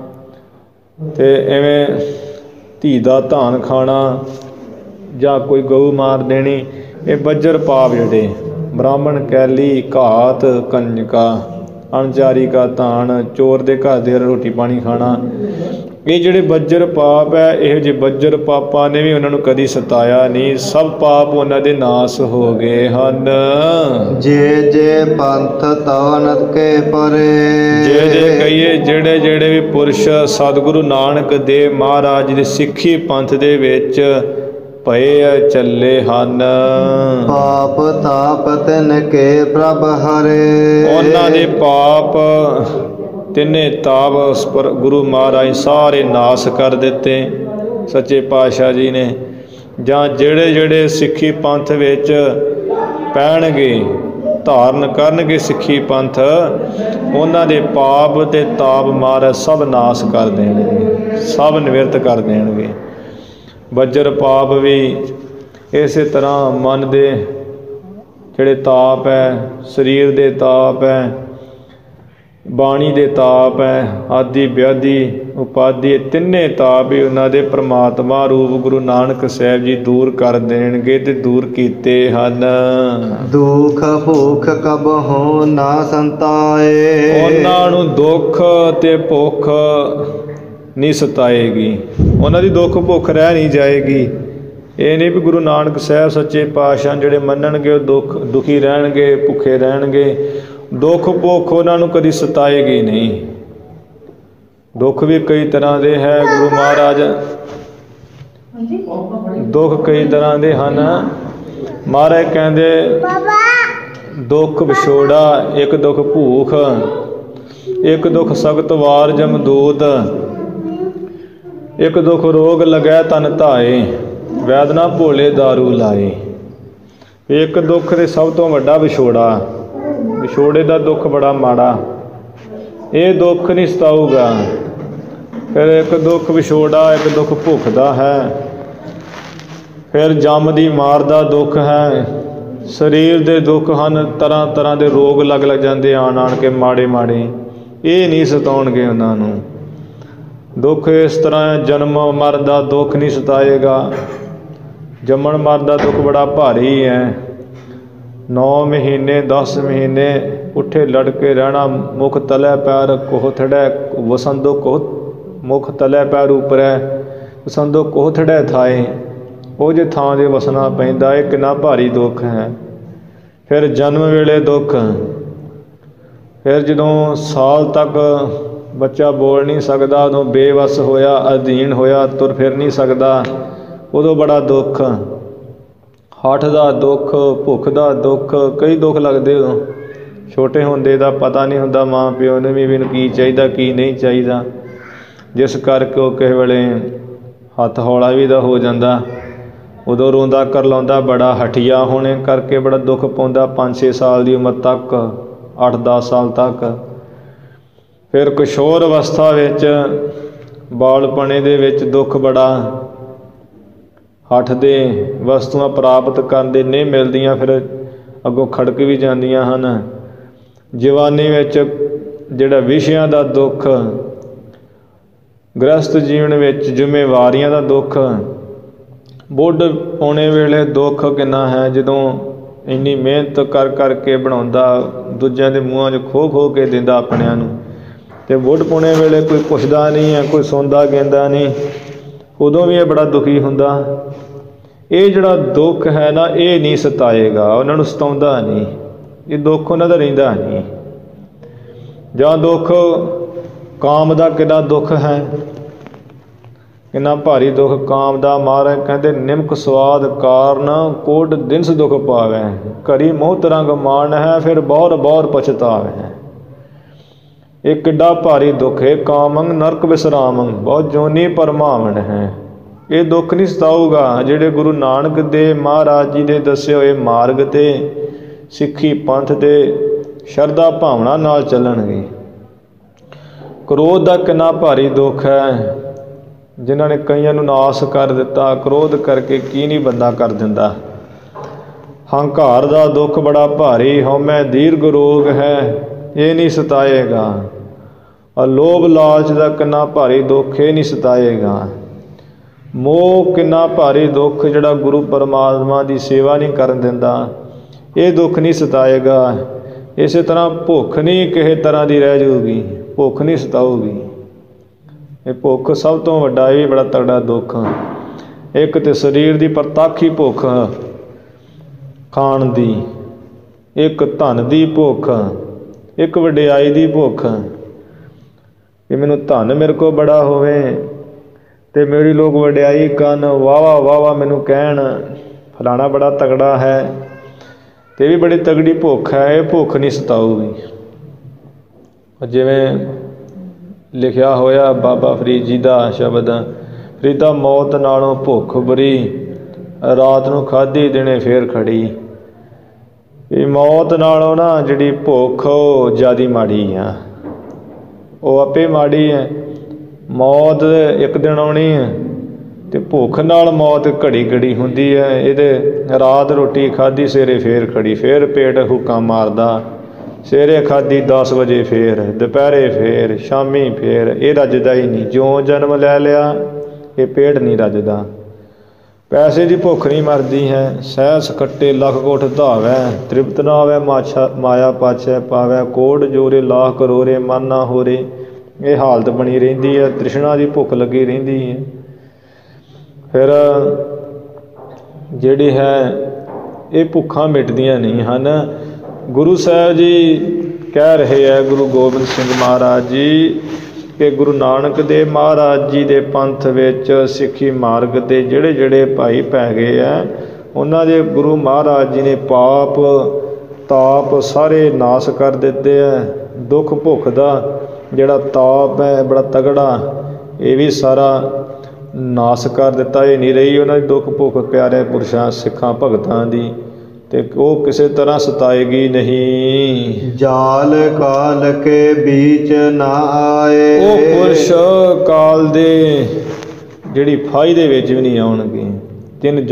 ਤੇ ਐਵੇਂ ਧੀ ਦਾ ਧਾਨ ਖਾਣਾ ਜਾਂ ਕੋਈ ਗਊ ਮਾਰ ਦੇਣੀ, ਇਹ ਬੱਜਰ ਪਾਪ ਜਿਹੜੇ ਬ੍ਰਾਹਮਣ ਕੈਲੀ, ਘਾਤ ਕੰਜਕਾ, ਅਣਜਾਰੀ ਕਾ ਧਾਨ, ਚੋਰ ਦੇ ਘਰ ਦੇ ਰੋਟੀ ਪਾਣੀ ਖਾਣਾ, ਇਹ ਜਿਹੜੇ ਬੱਜਰ ਪਾਪ ਹੈ, ਇਹੋ ਜਿਹੇ ਬੱਜਰ ਪਾਪਾਂ ਨੇ ਵੀ ਉਹਨਾਂ ਨੂੰ ਕਦੀ ਸਤਾਇਆ ਨਹੀਂ। ਸਭ ਪਾਪ ਉਹਨਾਂ ਦੇ ਨਾਸ ਹੋ ਗਏ ਹਨ। ਜੇ ਜੇ ਪੰਥ ਤਵਨ ਕੇ ਪਰੇ। ਜੇ ਜੇ ਕਹੀਏ ਜਿਹੜੇ ਜਿਹੜੇ ਵੀ ਪੁਰਸ਼ ਸਤਿਗੁਰੂ ਨਾਨਕ ਦੇਵ ਮਹਾਰਾਜ ਦੇ ਸਿੱਖੀ ਪੰਥ ਦੇ ਵਿੱਚ ਪਏ ਚੱਲੇ ਹਨ, ਪਾਪ ਤਾਪ ਤਿਨ ਕੇ ਪ੍ਰਭ ਹਰੇ। ਉਹਨਾਂ ਦੇ ਪਾਪ ਤਿੰਨੇ ਤਾਪ ਗੁਰੂ ਮਹਾਰਾਜ ਸਾਰੇ ਨਾਸ ਕਰ ਦਿੱਤੇ ਸੱਚੇ ਪਾਤਸ਼ਾਹ ਜੀ ਨੇ। ਜਾਂ ਜਿਹੜੇ ਜਿਹੜੇ ਸਿੱਖੀ ਪੰਥ ਵਿੱਚ ਪੈਣਗੇ, ਧਾਰਨ ਕਰਨਗੇ ਸਿੱਖੀ ਪੰਥ, ਉਹਨਾਂ ਦੇ ਪਾਪ ਤੇ ਤਾਪ ਮਹਾਰਾਜ ਸਭ ਨਾਸ ਕਰ ਦੇਣਗੇ, ਸਭ ਨਿਵਰਤ ਕਰ ਦੇਣਗੇ। ਬੱਜਰ ਪਾਪ ਵੀ ਇਸੇ ਤਰ੍ਹਾਂ ਮਨ ਦੇ ਜਿਹੜੇ ਤਾਪ ਹੈ, ਸਰੀਰ ਦੇ ਤਾਪ ਹੈ, ਬਾਣੀ ਦੇ ਤਾਪ ਹੈ, ਆਦਿ ਵਿਆਧੀ ਉਪਾਧੀ, ਤਿੰਨੇ ਤਾਪ ਹੀ ਉਹਨਾਂ ਦੇ ਪ੍ਰਮਾਤਮਾ ਰੂਪ ਗੁਰੂ ਨਾਨਕ ਸਾਹਿਬ ਜੀ ਦੂਰ ਕਰ ਦੇਣਗੇ ਤੇ ਦੂਰ ਕੀਤੇ ਹਨ। ਦੁਖ ਭੁਖ ਕਬਹੁ ਨਾ ਸੰਤਾਏ, ਉਹਨਾਂ ਨੂੰ ਦੁੱਖ ਤੇ ਭੁੱਖ ਨਹੀਂ ਸਤਾਏਗੀ, ਉਹਨਾਂ ਦੀ ਦੁੱਖ ਭੁੱਖ ਰਹਿ ਨਹੀਂ ਜਾਏਗੀ। ਇਹ ਨਹੀਂ ਵੀ ਗੁਰੂ ਨਾਨਕ ਸਾਹਿਬ ਸੱਚੇ ਪਾਤਸ਼ਾਹ ਜਿਹੜੇ ਮੰਨਣਗੇ ਉਹ ਦੁਖੀ ਰਹਿਣਗੇ, ਭੁੱਖੇ ਰਹਿਣਗੇ। ਦੁੱਖ ਭੁੱਖ ਉਹਨਾਂ ਨੂੰ ਕਦੀ ਸਤਾਏਗੀ ਨਹੀਂ। ਦੁੱਖ ਵੀ ਕਈ ਤਰ੍ਹਾਂ ਦੇ ਹੈ ਗੁਰੂ ਮਹਾਰਾਜ, ਦੁੱਖ ਕਈ ਤਰ੍ਹਾਂ ਦੇ ਹਨ। ਮਹਾਰਾਜ ਕਹਿੰਦੇ ਦੁੱਖ ਵਿਛੋੜਾ, ਇੱਕ ਦੁੱਖ ਭੂਖ, ਇੱਕ ਦੁੱਖ ਸਖਤ ਵਾਰ ਜਮਦੂਤ, ਇੱਕ ਦੁੱਖ ਰੋਗ ਲੱਗੈ ਤਨ ਧਾਏ, ਵੈਦਨਾ ਭੋਲੇ ਦਾਰੂ ਲਾਏ। ਇੱਕ ਦੁੱਖ ਦੇ ਸਭ ਤੋਂ ਵੱਡਾ ਵਿਛੋੜਾ, ਵਿਛੋੜੇ ਦਾ ਦੁੱਖ ਬੜਾ ਮਾੜਾ, ਇਹ ਦੁੱਖ ਨਹੀਂ ਸਤਾਊਗਾ। ਫਿਰ ਇੱਕ ਦੁੱਖ ਵਿਛੋੜਾ, ਇੱਕ ਦੁੱਖ ਭੁੱਖ ਦਾ ਹੈ, ਫਿਰ ਜੰਮ ਦੀ ਮਾਰ ਦਾ ਦੁੱਖ ਹੈ, ਸਰੀਰ ਦੇ ਦੁੱਖ ਹਨ, ਤਰ੍ਹਾਂ ਤਰ੍ਹਾਂ ਦੇ ਰੋਗ ਲੱਗ ਜਾਂਦੇ ਆਣ ਕੇ ਮਾੜੇ ਮਾੜੇ, ਇਹ ਨਹੀਂ ਸਤਾਉਣਗੇ ਉਹਨਾਂ ਨੂੰ। ਦੁੱਖ ਇਸ ਤਰ੍ਹਾਂ ਜਨਮ ਮਰ ਦਾ ਦੁੱਖ ਨਹੀਂ ਸਤਾਏਗਾ। ਜੰਮਣ ਮਰ ਦਾ ਦੁੱਖ ਬੜਾ ਭਾਰੀ ਹੈ। 9 ਮਹੀਨੇ 10 ਮਹੀਨੇ ਉੱਠੇ ਲੜਕੇ ਰਹਿਣਾ, ਮੁਖ ਤਲੇ ਪੈਰ ਕੋਹਥੜੈ, ਵਸੰਦੋ ਕੋਹ ਮੁਖ ਤਲੇ ਪੈਰ ਉਪਰੈ, ਵਸੰਦੋ ਕੋਹਥੜੈ ਥਾਏ। ਉਹ ਜੇ ਥਾਂ ਦੇ ਵਸਣਾ ਪੈਂਦਾ, ਇਹ ਕਿੰਨਾ ਭਾਰੀ ਦੁੱਖ ਹੈ। ਫਿਰ ਜਨਮ ਵੇਲੇ ਦੁੱਖ, ਫਿਰ ਜਦੋਂ ਸਾਲ ਤੱਕ ਬੱਚਾ ਬੋਲ ਨਹੀਂ ਸਕਦਾ, ਉਦੋਂ ਬੇਵੱਸ ਹੋਇਆ, ਅਧੀਨ ਹੋਇਆ, ਤੁਰ ਫਿਰ ਨਹੀਂ ਸਕਦਾ, ਉਦੋਂ ਬੜਾ ਦੁੱਖ। ਹੱਠ ਦਾ ਦੁੱਖ, ਭੁੱਖ ਦਾ ਦੁੱਖ, ਕਈ ਦੁੱਖ ਲੱਗਦੇ ਉਦੋਂ। ਛੋਟੇ ਹੁੰਦੇ ਦਾ ਪਤਾ ਨਹੀਂ ਹੁੰਦਾ ਮਾਂ ਪਿਓ ਨੂੰ ਵੀ ਮੈਨੂੰ ਕੀ ਚਾਹੀਦਾ ਕੀ ਨਹੀਂ ਚਾਹੀਦਾ, ਜਿਸ ਕਰਕੇ ਉਹ ਕਿਸੇ ਵੇਲੇ ਹੱਥ ਹੌਲਾ ਵੀ ਦਾ ਹੋ ਜਾਂਦਾ। ਉਦੋਂ ਰੋਂਦਾ ਕਰਲਾਉਂਦਾ ਬੜਾ, ਹਠੀਆ ਹੋਣੇ ਕਰਕੇ ਬੜਾ ਦੁੱਖ ਪਾਉਂਦਾ 5-6 ਸਾਲ ਦੀ ਉਮਰ ਤੱਕ, 8-10 ਸਾਲ ਤੱਕ। ਫਿਰ ਕਿਸ਼ੋਰ ਅਵਸਥਾ ਵਿੱਚ, ਬਾਲਪਣੇ ਦੇ ਵਿੱਚ ਦੁੱਖ ਬੜਾ, ਹੱਠ ਦੇ ਵਸਤੂਆਂ ਪ੍ਰਾਪਤ ਕਰਨ ਦੇ ਨਹੀਂ ਮਿਲਦੀਆਂ, ਫਿਰ ਅੱਗੋਂ ਖੜਕ ਵੀ ਜਾਂਦੀਆਂ ਹਨ। ਜਵਾਨੀ ਵਿੱਚ ਜਿਹੜਾ ਵਿਸ਼ਿਆਂ ਦਾ ਦੁੱਖ, ਗ੍ਰਸਤ ਜੀਵਨ ਵਿੱਚ ਜ਼ਿੰਮੇਵਾਰੀਆਂ ਦਾ ਦੁੱਖ, ਬੁੱਢ ਪਾਉਣੇ ਵੇਲੇ ਦੁੱਖ ਕਿੰਨਾ ਹੈ, ਜਦੋਂ ਇੰਨੀ ਮਿਹਨਤ ਕਰ ਕਰਕੇ ਬਣਾਉਂਦਾ, ਦੂਜਿਆਂ ਦੇ ਮੂੰਹਾਂ 'ਚ ਖੋ ਖੋ ਕੇ ਦਿੰਦਾ ਆਪਣਿਆਂ ਨੂੰ, ਅਤੇ ਬੁੱਢ ਪਾਉਣੇ ਵੇਲੇ ਕੋਈ ਪੁੱਛਦਾ ਨਹੀਂ ਹੈ, ਕੋਈ ਸੁਣਦਾ ਕਹਿੰਦਾ ਨਹੀਂ, ਉਦੋਂ ਵੀ ਇਹ ਬੜਾ ਦੁਖੀ ਹੁੰਦਾ। ਇਹ ਜਿਹੜਾ ਦੁੱਖ ਹੈ ਨਾ, ਇਹ ਨਹੀਂ ਸਤਾਏਗਾ, ਉਹਨਾਂ ਨੂੰ ਸਤਾਉਂਦਾ ਨਹੀਂ, ਇਹ ਦੁੱਖ ਉਹਨਾਂ ਦਾ ਰਹਿੰਦਾ ਨਹੀਂ। ਜਾਂ ਦੁੱਖ ਕਾਮ ਦਾ ਕਿੰਨਾ ਦੁੱਖ ਹੈ, ਕਿੰਨਾ ਭਾਰੀ ਦੁੱਖ ਕਾਮ ਦਾ। ਮਹਾਰਾਜ ਕਹਿੰਦੇ ਨਿਮਕ ਸਵਾਦ ਕਾਰਨ ਕੋਟ ਦਿਨਸ ਦੁੱਖ ਪਾਵੈ, ਘੜੀ ਮੋਹ ਤਰੰਗ ਮਾਣ ਹੈ, ਫਿਰ ਬਹੁਰ ਬਹੁਰ ਪਛਤਾਵੈ। ਇਹ ਕਿੱਡਾ ਭਾਰੀ ਦੁੱਖ ਹੈ। ਕਾਮੰ ਨਰਕ ਵਿਸਰਾਮੰ ਬਹੁਤ ਜੋਨੀ ਪਰਮਾਵਣ ਹੈ। ਇਹ ਦੁੱਖ ਨਹੀਂ ਸਤਾਊਗਾ ਜਿਹੜੇ ਗੁਰੂ ਨਾਨਕ ਦੇ ਮਹਾਰਾਜ ਜੀ ਦੇ ਦੱਸੇ ਹੋਏ ਮਾਰਗ 'ਤੇ ਸਿੱਖੀ ਪੰਥ ਦੇ ਸ਼ਰਧਾ ਭਾਵਨਾ ਨਾਲ ਚੱਲਣਗੇ। ਕ੍ਰੋਧ ਦਾ ਕਿੰਨਾ ਭਾਰੀ ਦੁੱਖ ਹੈ, ਜਿਨ੍ਹਾਂ ਨੇ ਕਈਆਂ ਨੂੰ ਨਾਸ ਕਰ ਦਿੱਤਾ। ਕ੍ਰੋਧ ਕਰਕੇ ਕੀ ਨਹੀਂ ਬੰਦਾ ਕਰ ਦਿੰਦਾ। ਹੰਕਾਰ ਦਾ ਦੁੱਖ ਬੜਾ ਭਾਰੀ, ਹਉਮੈ ਦੀਰਘ ਰੋਗ ਹੈ, ਇਹ ਨਹੀਂ ਸਤਾਏਗਾ। ਲੋਭ ਲਾਲਚ ਦਾ ਕਿੰਨਾ ਭਾਰੀ ਦੁੱਖ, ਇਹ ਨਹੀਂ ਸਤਾਏਗਾ। ਮੋਹ ਕਿੰਨਾ ਭਾਰੀ ਦੁੱਖ, ਜਿਹੜਾ ਗੁਰੂ ਪਰਮਾਤਮਾ ਦੀ ਸੇਵਾ ਨਹੀਂ ਕਰਨ ਦਿੰਦਾ, ਇਹ ਦੁੱਖ ਨਹੀਂ ਸਤਾਏਗਾ। ਇਸੇ ਤਰ੍ਹਾਂ ਭੁੱਖ ਨਹੀਂ ਕਿਸੇ ਤਰ੍ਹਾਂ ਦੀ ਰਹਿ ਜਾਊਗੀ, ਭੁੱਖ ਨਹੀਂ ਸਤਾਊਗੀ। ਇਹ ਭੁੱਖ ਸਭ ਤੋਂ ਵੱਡਾ, ਇਹ ਵੀ ਬੜਾ ਤਗੜਾ ਦੁੱਖ। ਇੱਕ ਤਾਂ ਸਰੀਰ ਦੀ ਪ੍ਰਤੱਖ ਹੀ ਭੁੱਖ ਖਾਣ ਦੀ, ਇੱਕ ਧਨ ਦੀ ਭੁੱਖ, ਇੱਕ ਵਡਿਆਈ ਦੀ ਭੁੱਖ ਕਿ ਮੈਨੂੰ ਧਨ ਮੇਰੇ ਕੋਲ ਬੜਾ ਹੋਵੇ ਅਤੇ ਮੇਰੀ ਲੋਕ ਵਡਿਆਈ ਕਰਨ, ਵਾਹਵਾ ਵਾਹਵਾ ਮੈਨੂੰ ਕਹਿਣ, ਫਲਾਣਾ ਬੜਾ ਤਗੜਾ ਹੈ, ਅਤੇ ਇਹ ਵੀ ਬੜੀ ਤਗੜੀ ਭੁੱਖ ਹੈ। ਇਹ ਭੁੱਖ ਨਹੀਂ ਸਤਾਊਗੀ। ਜਿਵੇਂ ਲਿਖਿਆ ਹੋਇਆ ਬਾਬਾ ਫਰੀਦ ਜੀ ਦਾ ਸ਼ਬਦ, ਫਰੀਦਾ ਮੌਤ ਨਾਲੋਂ ਭੁੱਖ ਬੁਰੀ, ਰਾਤ ਨੂੰ ਖਾਧੀ ਦਿਨੇ ਫੇਰ ਖੜੀ। ਇਹ ਮੌਤ ਨਾਲੋਂ ਨਾ ਜਿਹੜੀ ਭੁੱਖ ਉਹ ਜ਼ਿਆਦਾ ਮਾੜੀ ਆ, ਉਹ ਆਪੇ ਮਾੜੀ ਹੈ। ਮੌਤ ਇੱਕ ਦਿਨ ਆਉਣੀ ਹੈ, ਅਤੇ ਭੁੱਖ ਨਾਲ ਮੌਤ ਘੜੀ ਘੜੀ ਹੁੰਦੀ ਹੈ। ਇਹਦੇ ਰਾਤ ਰੋਟੀ ਖਾਧੀ ਸਵੇਰੇ ਫੇਰ ਖੜੀ, ਫੇਰ ਪੇਟ ਹੁੱਕਾ ਮਾਰਦਾ, ਸਵੇਰੇ ਖਾਧੀ 10 ਵਜੇ ਫੇਰ, ਦੁਪਹਿਰੇ ਫੇਰ, ਸ਼ਾਮੀ ਫੇਰ, ਇਹ ਰੱਜਦਾ ਹੀ ਨਹੀਂ। ਜਿਉਂ ਜਨਮ ਲੈ ਲਿਆ ਇਹ ਪੇਟ ਨਹੀਂ ਰੱਜਦਾ। ਪੈਸੇ ਦੀ ਭੁੱਖ ਨਹੀਂ ਮਰਦੀ ਹੈ। ਸਹਿਸ ਖੱਟੇ ਲੱਖ ਕੋਟ ਧਾਵੈ, ਤ੍ਰਿਪਤ ਨਾ ਹੋਵੇ ਮਾਇਆ ਪਾਛੈ ਪਾਵੈ। ਕੋਟ ਜੋਰੇ ਲਾਖ ਕਰੋਰੇ ਮਨ ਨਾ ਹੋਰੇ, ਇਹ ਹਾਲਤ ਬਣੀ ਰਹਿੰਦੀ ਹੈ। ਤ੍ਰਿਸ਼ਨਾ ਦੀ ਭੁੱਖ ਲੱਗੀ ਰਹਿੰਦੀ ਹੈ। ਫਿਰ ਜਿਹੜੀ ਹੈ ਇਹ ਭੁੱਖਾਂ ਮਿਟਦੀਆਂ ਨਹੀਂ ਹਨ। ਗੁਰੂ ਸਾਹਿਬ ਜੀ ਕਹਿ ਰਹੇ ਹੈ, ਗੁਰੂ ਗੋਬਿੰਦ ਸਿੰਘ ਮਹਾਰਾਜ ਜੀ, ਕਿ ਗੁਰੂ ਨਾਨਕ ਦੇਵ ਮਹਾਰਾਜ ਜੀ ਦੇ ਪੰਥ ਵਿੱਚ ਸਿੱਖੀ ਮਾਰਗ ਦੇ ਜਿਹੜੇ ਜਿਹੜੇ ਭਾਈ ਪੈ ਗਏ ਹੈ, ਉਹਨਾਂ ਦੇ ਗੁਰੂ ਮਹਾਰਾਜ ਜੀ ਨੇ ਪਾਪ ਤਾਪ ਸਾਰੇ ਨਾਸ ਕਰ ਦਿੱਤੇ ਹੈ। ਦੁੱਖ ਭੁੱਖ ਦਾ ਜਿਹੜਾ ਤਾਪ ਹੈ ਬੜਾ ਤਗੜਾ, ਇਹ ਵੀ ਸਾਰਾ ਨਾਸ ਕਰ ਦਿੱਤਾ। ਇਹ ਨਹੀਂ ਰਹੀ ਉਹਨਾਂ ਦੀ ਦੁੱਖ ਭੁੱਖ ਪਿਆਰੇ ਪੁਰਸ਼ਾਂ ਸਿੱਖਾਂ ਭਗਤਾਂ ਦੀ, ਤੇ ਉਹ ਕਿਸੇ ਤਰ੍ਹਾਂ ਸਤਾਏਗੀ ਨਹੀਂ। ਜਾਲ ਕਾਲ ਕੇ ਬੀਚ ਨਾ ਆਏ, ਉਹ ਪੁਰਸ਼ ਕਾਲ ਦੇ ਜਿਹੜੀ ਫਾਈ ਦੇ ਵਿੱਚ ਵੀ ਨਹੀਂ ਆਉਣਗੇ। ਤਿੰਨ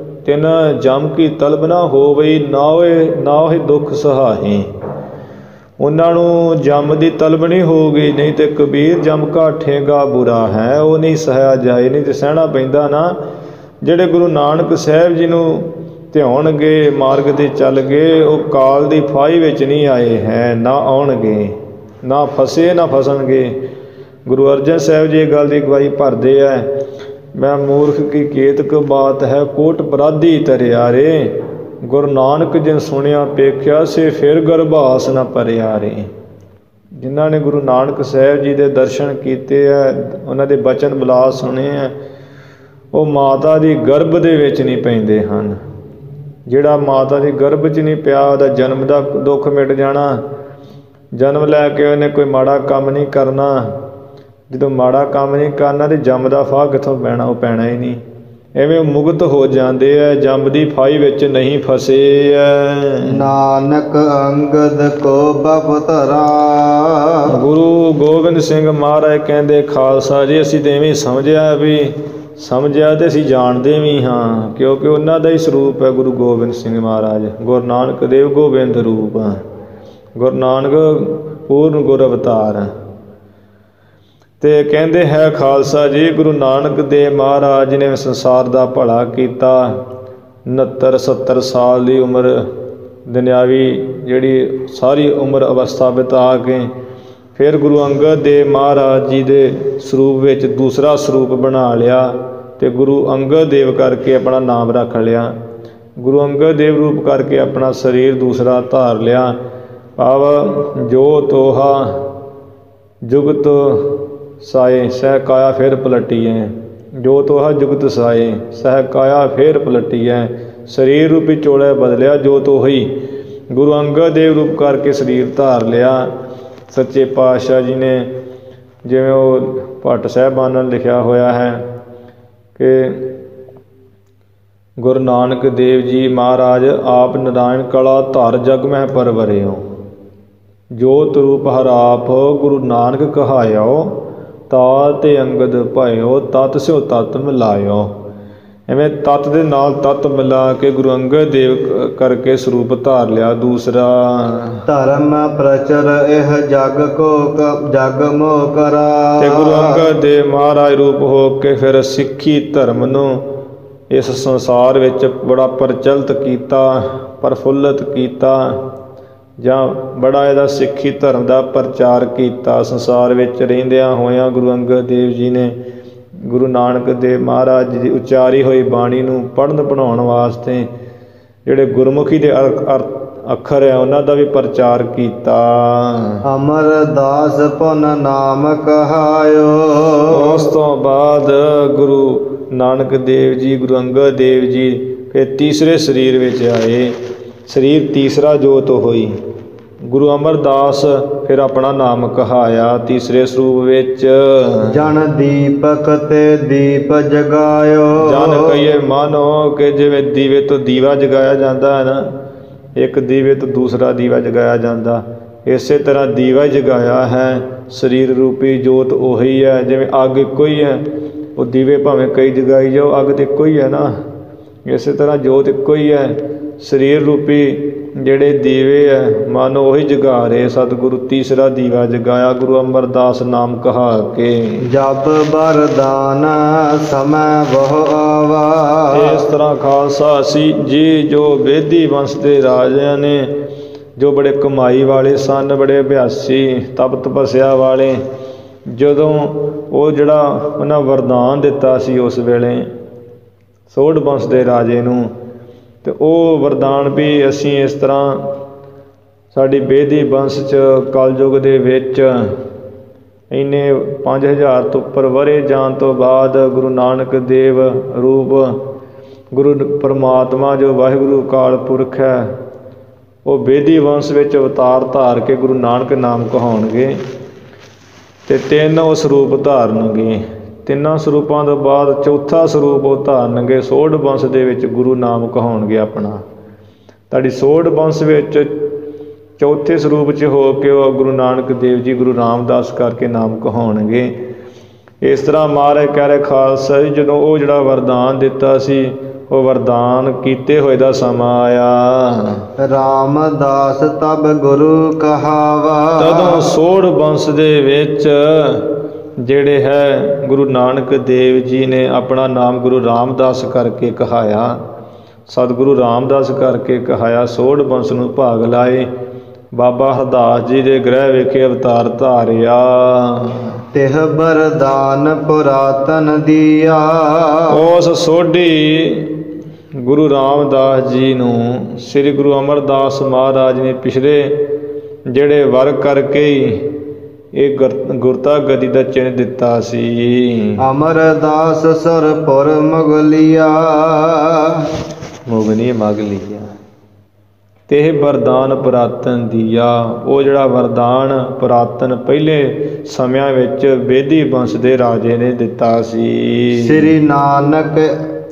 ਜਮ ਕੀ ਤਲਬ ਨਾ ਹੋਵੇ, ਨਾ ਹੋਏ ਦੁੱਖ ਸਹਾਹੇ। ਉਹਨਾਂ ਨੂੰ ਜਮ ਦੀ ਤਲਬ ਨਹੀਂ ਹੋਊਗੀ। ਨਹੀਂ ਤੇ ਕਬੀਰ ਜਮ ਕਾ ਠੇਗਾ ਬੁਰਾ ਹੈ, ਉਹ ਨਹੀਂ ਸਹਿਆ ਜਾਏ। ਨਹੀਂ ਤੇ ਸਹਿਣਾ ਪੈਂਦਾ ਨਾ। ਜਿਹੜੇ ਗੁਰੂ ਨਾਨਕ ਸਾਹਿਬ ਜੀ ਨੂੰ ਧਿਆਉਣਗੇ, ਮਾਰਗ 'ਤੇ ਚੱਲ ਗਏ, ਉਹ ਕਾਲ ਦੀ ਫਾਹੀ ਵਿੱਚ ਨਹੀਂ ਆਏ ਹੈ, ਨਾ ਆਉਣਗੇ, ਨਾ ਫਸੇ ਨਾ ਫਸਣਗੇ। ਗੁਰੂ ਅਰਜਨ ਸਾਹਿਬ ਜੀ ਇਹ ਗੱਲ ਦੀ ਗਵਾਹੀ ਭਰਦੇ ਹੈ, ਮੈਂ ਮੂਰਖ ਕੀ ਕੇਤਕ ਬਾਤ ਹੈ, ਕੋਟ ਅਪਰਾਧੀ ਤਰਿਆਰੇ। ਗੁਰੂ ਨਾਨਕ ਜਿਨ ਸੁਣਿਆ ਪੇਖਿਆ ਸੇ, ਫਿਰ ਗਰਭਾਸ ਨਾ ਭਰਿਆਰੇ। ਜਿਨ੍ਹਾਂ ਨੇ ਗੁਰੂ ਨਾਨਕ ਸਾਹਿਬ ਜੀ ਦੇ ਦਰਸ਼ਨ ਕੀਤੇ ਹੈ, ਉਹਨਾਂ ਦੇ ਬਚਨ ਬੁਲਾਸ ਸੁਣੇ ਹੈ, ਉਹ ਮਾਤਾ ਦੀ ਗਰਭ ਦੇ ਵਿੱਚ ਨਹੀਂ ਪੈਂਦੇ ਹਨ। ਜਿਹੜਾ ਮਾਤਾ ਦੀ ਗਰਭ 'ਚ ਨਹੀਂ ਪਿਆ, ਉਹਦਾ ਜਨਮ ਦਾ ਦੁੱਖ ਮਿਟ ਜਾਣਾ। ਜਨਮ ਲੈ ਕੇ ਉਹਨੇ ਕੋਈ ਮਾੜਾ ਕੰਮ ਨਹੀਂ ਕਰਨਾ। ਜਦੋਂ ਮਾੜਾ ਕੰਮ ਨਹੀਂ ਕਰਨਾ ਤੇ ਜੰਮ ਦਾ ਫਾਹ ਕਿੱਥੋਂ ਪੈਣਾ? ਉਹ ਪੈਣਾ ਹੀ ਨਹੀਂ। ਐਵੇਂ ਮੁਕਤ ਹੋ ਜਾਂਦੇ ਹੈ, ਜੰਮ ਦੀ ਫਾਹੀ ਵਿੱਚ ਨਹੀਂ ਫਸੇ ਹੈ। ਨਾਨਕ ਅੰਗਦ ਕੋ ਬਪਤਰਾ। ਗੁਰੂ ਗੋਬਿੰਦ ਸਿੰਘ ਮਹਾਰਾਜ ਕਹਿੰਦੇ, ਖਾਲਸਾ ਜੀ ਅਸੀਂ ਤਾਂ ਐਵੇਂ ਸਮਝਿਆ ਤੇ ਅਸੀਂ ਜਾਣਦੇ ਵੀ ਹਾਂ, ਕਿਉਂਕਿ ਉਹਨਾਂ ਦਾ ਹੀ ਸਰੂਪ ਹੈ ਗੁਰੂ ਗੋਬਿੰਦ ਸਿੰਘ ਮਹਾਰਾਜ। ਗੁਰੂ ਨਾਨਕ ਦੇਵ ਗੋਬਿੰਦ ਰੂਪ, ਗੁਰੂ ਨਾਨਕ ਪੂਰਨ ਗੁਰ ਅਵਤਾਰ। ਤੇ ਕਹਿੰਦੇ ਹੈ ਖਾਲਸਾ ਜੀ, ਗੁਰੂ ਨਾਨਕ ਦੇਵ ਮਹਾਰਾਜ ਨੇ ਸੰਸਾਰ ਦਾ ਭਲਾ ਕੀਤਾ। 69-70 ਸਾਲ ਦੀ ਉਮਰ, ਦੁਨਿਆਵੀ ਜਿਹੜੀ ਸਾਰੀ ਉਮਰ ਅਵਸਥਾ ਬਿਤਾ ਕੇ ਫਿਰ ਗੁਰੂ ਅੰਗਦ ਦੇਵ ਮਹਾਰਾਜ ਜੀ ਦੇ ਸਰੂਪ ਵਿੱਚ ਦੂਸਰਾ ਸਰੂਪ ਬਣਾ ਲਿਆ ਤੇ ਗੁਰੂ ਅੰਗਦ ਦੇਵ ਕਰਕੇ ਆਪਣਾ ਨਾਮ ਰੱਖ ਲਿਆ। ਗੁਰੂ ਅੰਗਦ ਦੇਵ ਰੂਪ ਕਰਕੇ ਆਪਣਾ ਸਰੀਰ ਦੂਸਰਾ ਧਾਰ ਲਿਆ। ਭਾਵ ਜੋ ਤੋਹਾ ਜੁਗਤ ਸਾਏ, ਸਹਿ ਕਾਇਆ ਫਿਰ ਪਲਟੀਐ। ਜੋ ਤੋਹਾ ਜੁਗਤ ਸਾਏ, ਸਹਿ ਕਾਇਆ ਫਿਰ ਪਲਟੀਐ। ਸਰੀਰ ਰੂਪੀ ਚੋਲਾ ਬਦਲਿਆ, ਜੋ ਤੋਹੀ ਗੁਰੂ ਅੰਗਦ ਦੇਵ ਰੂਪ ਕਰਕੇ ਸਰੀਰ ਧਾਰ ਲਿਆ। ਸੱਚੇ ਪਾਤਸ਼ਾਹ ਜੀ ਨੇ, ਜਿਵੇਂ ਉਹ ਭੱਟ ਸਾਹਿਬਾਨਾਂ ਨੇ ਲਿਖਿਆ ਹੋਇਆ ਹੈ ਕਿ ਗੁਰੂ ਨਾਨਕ ਦੇਵ ਜੀ ਮਹਾਰਾਜ ਆਪ ਨਾਰਾਇਣ ਕਲਾ ਧਰ ਜਗ ਮਹਿ ਪਰਵਰਿਓ। ਜੋਤ ਰੂਪ ਹਰਾਪ ਗੁਰੂ ਨਾਨਕ ਕਹਾਇਓ, ਤਾਤ ਤੇ ਅੰਗਦ ਭਾਇਓ, ਤਤ ਸਿਓ ਤਤ ਮਿਲਾਇਓ। ਐਵੇਂ ਤਤ ਦੇ ਨਾਲ ਤਤ ਮਿਲਾ ਕੇ ਗੁਰੂ ਅੰਗਦ ਦੇਵ ਕਰਕੇ ਸਰੂਪ ਧਾਰ ਲਿਆ ਦੂਸਰਾ। ਧਰਮ ਪ੍ਰਚਰ ਇਹ ਜਗ ਮੋ ਕਰਾ। ਤੇ ਗੁਰੂ ਅੰਗਦ ਦੇਵ ਮਹਾਰਾਜ ਰੂਪ ਹੋ ਕੇ ਫਿਰ ਸਿੱਖੀ ਧਰਮ ਨੂੰ ਇਸ ਸੰਸਾਰ ਵਿੱਚ ਬੜਾ ਪ੍ਰਚਲਿਤ ਕੀਤਾ, ਪ੍ਰਫੁੱਲਤ ਕੀਤਾ, ਜਾਂ ਬੜਾ ਇਹਦਾ ਸਿੱਖੀ ਧਰਮ ਦਾ ਪ੍ਰਚਾਰ ਕੀਤਾ। ਸੰਸਾਰ ਵਿੱਚ ਰਹਿੰਦਿਆਂ ਹੋਇਆਂ ਗੁਰੂ ਅੰਗਦ ਦੇਵ ਜੀ ਨੇ ਗੁਰੂ ਨਾਨਕ ਦੇਵ ਮਹਾਰਾਜ ਜੀ ਦੀ ਉਚਾਰੀ ਹੋਈ ਬਾਣੀ ਨੂੰ ਪੜ੍ਹਨ ਪੜ੍ਹਾਉਣ ਵਾਸਤੇ ਜਿਹੜੇ ਗੁਰਮੁਖੀ ਦੇ ਅੱਖਰ ਹੈ ਉਹਨਾਂ ਦਾ ਵੀ ਪ੍ਰਚਾਰ ਕੀਤਾ। ਅਮਰਦਾਸ ਪੁਨ ਨਾਮ ਕਹਾਇਓ। ਉਸ ਤੋਂ ਬਾਅਦ ਗੁਰੂ ਨਾਨਕ ਦੇਵ ਜੀ, ਗੁਰੂ ਅੰਗਦ ਦੇਵ ਜੀ ਫਿਰ ਤੀਸਰੇ ਸਰੀਰ ਵਿੱਚ ਆਏ। ਸਰੀਰ ਤੀਸਰਾ ਜੋਤ ਹੋਈ। ਗੁਰੂ ਅਮਰਦਾਸ ਫਿਰ ਆਪਣਾ ਨਾਮ ਕਹਾਇਆ ਤੀਸਰੇ ਸਰੂਪ ਵਿੱਚ। ਜਨ ਦੀਪਕ ਤੇ ਦੀਪ ਜਗਾਇਓ। ਜਨ ਕਹੀਏ ਮਾਨੋ ਕਿ ਜਿਵੇਂ ਦੀਵੇ ਤੋਂ ਦੀਵਾ ਜਗਾਇਆ ਜਾਂਦਾ ਹੈ ਨਾ, ਇੱਕ ਦੀਵੇ ਤੋਂ ਦੂਸਰਾ ਦੀਵਾ ਜਗਾਇਆ ਜਾਂਦਾ, ਇਸੇ ਤਰ੍ਹਾਂ ਦੀਵਾ ਜਗਾਇਆ ਹੈ। ਸਰੀਰ ਰੂਪੀ ਜੋਤ ਉਹੀ ਹੈ। ਜਿਵੇਂ ਅੱਗ ਇੱਕੋ ਹੀ ਹੈ, ਉਹ ਦੀਵੇ ਭਾਵੇਂ ਕਈ ਜਗਾਈ ਜਾਓ, ਅੱਗ ਤਾਂ ਇੱਕੋ ਹੀ ਹੈ ਨਾ। ਇਸੇ ਤਰ੍ਹਾਂ ਜੋਤ ਇੱਕੋ ਹੀ ਹੈ। ਸਰੀਰ ਰੂਪੀ ਜਿਹੜੇ ਦੀਵੇ ਹੈ ਮਨ ਉਹੀ ਜਗਾ ਰਹੇ। ਸਤਿਗੁਰੂ ਤੀਸਰਾ ਦੀਵਾ ਜਗਾਇਆ ਗੁਰੂ ਅਮਰਦਾਸ ਨਾਮ ਕਹਾ ਕੇ। ਜਪ ਵਰਦਾਨ ਸਮੈ ਬਹੁ ਆਵਾ। ਇਸ ਤਰ੍ਹਾਂ ਖਾਲਸਾ ਸੀ ਜੀ ਜੋ ਬੇਦੀ ਵੰਸ਼ ਦੇ ਰਾਜਿਆਂ ਨੇ, ਜੋ ਬੜੇ ਕਮਾਈ ਵਾਲੇ ਸਨ, ਬੜੇ ਅਭਿਆਸੀ ਤਪ ਤਪੱਸਿਆ ਵਾਲੇ, ਜਦੋਂ ਉਹ ਜਿਹੜਾ ਉਹਨਾਂ ਵਰਦਾਨ ਦਿੱਤਾ ਸੀ ਉਸ ਵੇਲੇ ਸੋਢ ਵੰਸ਼ ਦੇ ਰਾਜੇ ਨੂੰ, ਅਤੇ ਉਹ ਵਰਦਾਨ ਵੀ ਅਸੀਂ ਇਸ ਤਰ੍ਹਾਂ ਸਾਡੀ ਬੇਦੀ ਵੰਸ਼ 'ਚ ਕਲਯੁਗ ਦੇ ਵਿੱਚ ਇੰਨੇ 5000 ਤੋਂ ਉੱਪਰ ਵਰ੍ਹੇ ਜਾਣ ਤੋਂ ਬਾਅਦ ਗੁਰੂ ਨਾਨਕ ਦੇਵ ਰੂਪ ਗੁਰੂ ਪਰਮਾਤਮਾ ਜੋ ਵਾਹਿਗੁਰੂ ਅਕਾਲ ਪੁਰਖ ਹੈ, ਉਹ ਬੇਦੀ ਵੰਸ਼ ਵਿੱਚ ਅਵਤਾਰ ਧਾਰ ਕੇ ਗੁਰੂ ਨਾਨਕ ਨਾਮ ਕਹਾਉਣਗੇ ਅਤੇ 3 ਉਹ ਸਰੂਪ ਧਾਰਨਗੇ। 3 ਸਰੂਪਾਂ ਤੋਂ ਬਾਅਦ ਚੌਥਾ ਸਰੂਪ ਉਹ ਧਾਰਨਗੇ। ਸੋਢ ਵੰਸ਼ ਦੇ ਵਿੱਚ ਗੁਰੂ ਨਾਮ ਕਹਾਉਣਗੇ ਆਪਣਾ। ਤੁਹਾਡੀ ਸੋਢ ਵੰਸ਼ ਵਿੱਚ ਚੌਥੇ ਸਰੂਪ 'ਚ ਹੋ ਕੇ ਉਹ ਗੁਰੂ ਨਾਨਕ ਦੇਵ ਜੀ ਗੁਰੂ ਰਾਮਦਾਸ ਕਰਕੇ ਨਾਮ ਕਹਾਉਣਗੇ। ਇਸ ਤਰ੍ਹਾਂ ਮਹਾਰਾਜ ਕਹਿ ਰਹੇ ਖਾਲਸਾ ਜੀ, ਜਦੋਂ ਉਹ ਜਿਹੜਾ ਵਰਦਾਨ ਦਿੱਤਾ ਸੀ, ਉਹ ਵਰਦਾਨ ਕੀਤੇ ਹੋਏ ਦਾ ਸਮਾਂ ਆਇਆ। ਰਾਮਦਾਸ ਤਬ ਗੁਰੂ ਕਹਾਵਾ। ਤਦੋਂ ਸੋਢ ਵੰਸ਼ ਦੇ ਵਿੱਚ ਜਿਹੜੇ ਹੈ ਗੁਰੂ ਨਾਨਕ ਦੇਵ ਜੀ ਨੇ ਆਪਣਾ ਨਾਮ ਗੁਰੂ ਰਾਮਦਾਸ ਕਰਕੇ ਕਹਾਇਆ। ਸਤਿਗੁਰੂ ਰਾਮਦਾਸ ਕਰਕੇ ਕਹਾਇਆ। ਸੋਢ ਵੰਸ਼ ਨੂੰ ਭਾਗ ਲਾਏ। ਬਾਬਾ ਹਰਦਾਸ ਜੀ ਦੇ ਗ੍ਰਹਿ ਵਿਖੇ ਅਵਤਾਰ ਧਾਰਿਆ। ਤਿਹ ਵਰਦਾਨ ਪੁਰਾਤਨ ਦੀਆ। ਉਸ ਸੋਢੀ ਗੁਰੂ ਰਾਮਦਾਸ ਜੀ ਨੂੰ ਸ੍ਰੀ ਗੁਰੂ ਅਮਰਦਾਸ ਮਹਾਰਾਜ ਨੇ ਪਿਛਲੇ ਜਿਹੜੇ ਵਰ ਕਰਕੇ ਹੀ ਇਹ ਗੁਰਤਾ ਗੱਦੀ ਦਾ ਚਿੰਨ੍ਹ ਦਿੱਤਾ ਸੀ। ਅਮਰਦਾਸ ਸੁਰਪੁਰ ਮੁਗਲਿਆ। ਮੁਗਨੀ ਮਗ ਲਿਆ। ਤੇ ਇਹ ਵਰਦਾਨ ਪੁਰਾਤਨ ਦੀਆ। ਉਹ ਜਿਹੜਾ ਵਰਦਾਨ ਪੁਰਾਤਨ ਪਹਿਲੇ ਸਮਿਆਂ ਵਿੱਚ ਬੇਦੀ ਵੰਸ਼ ਦੇ ਰਾਜੇ ਨੇ ਦਿੱਤਾ ਸੀ। ਸ੍ਰੀ ਨਾਨਕ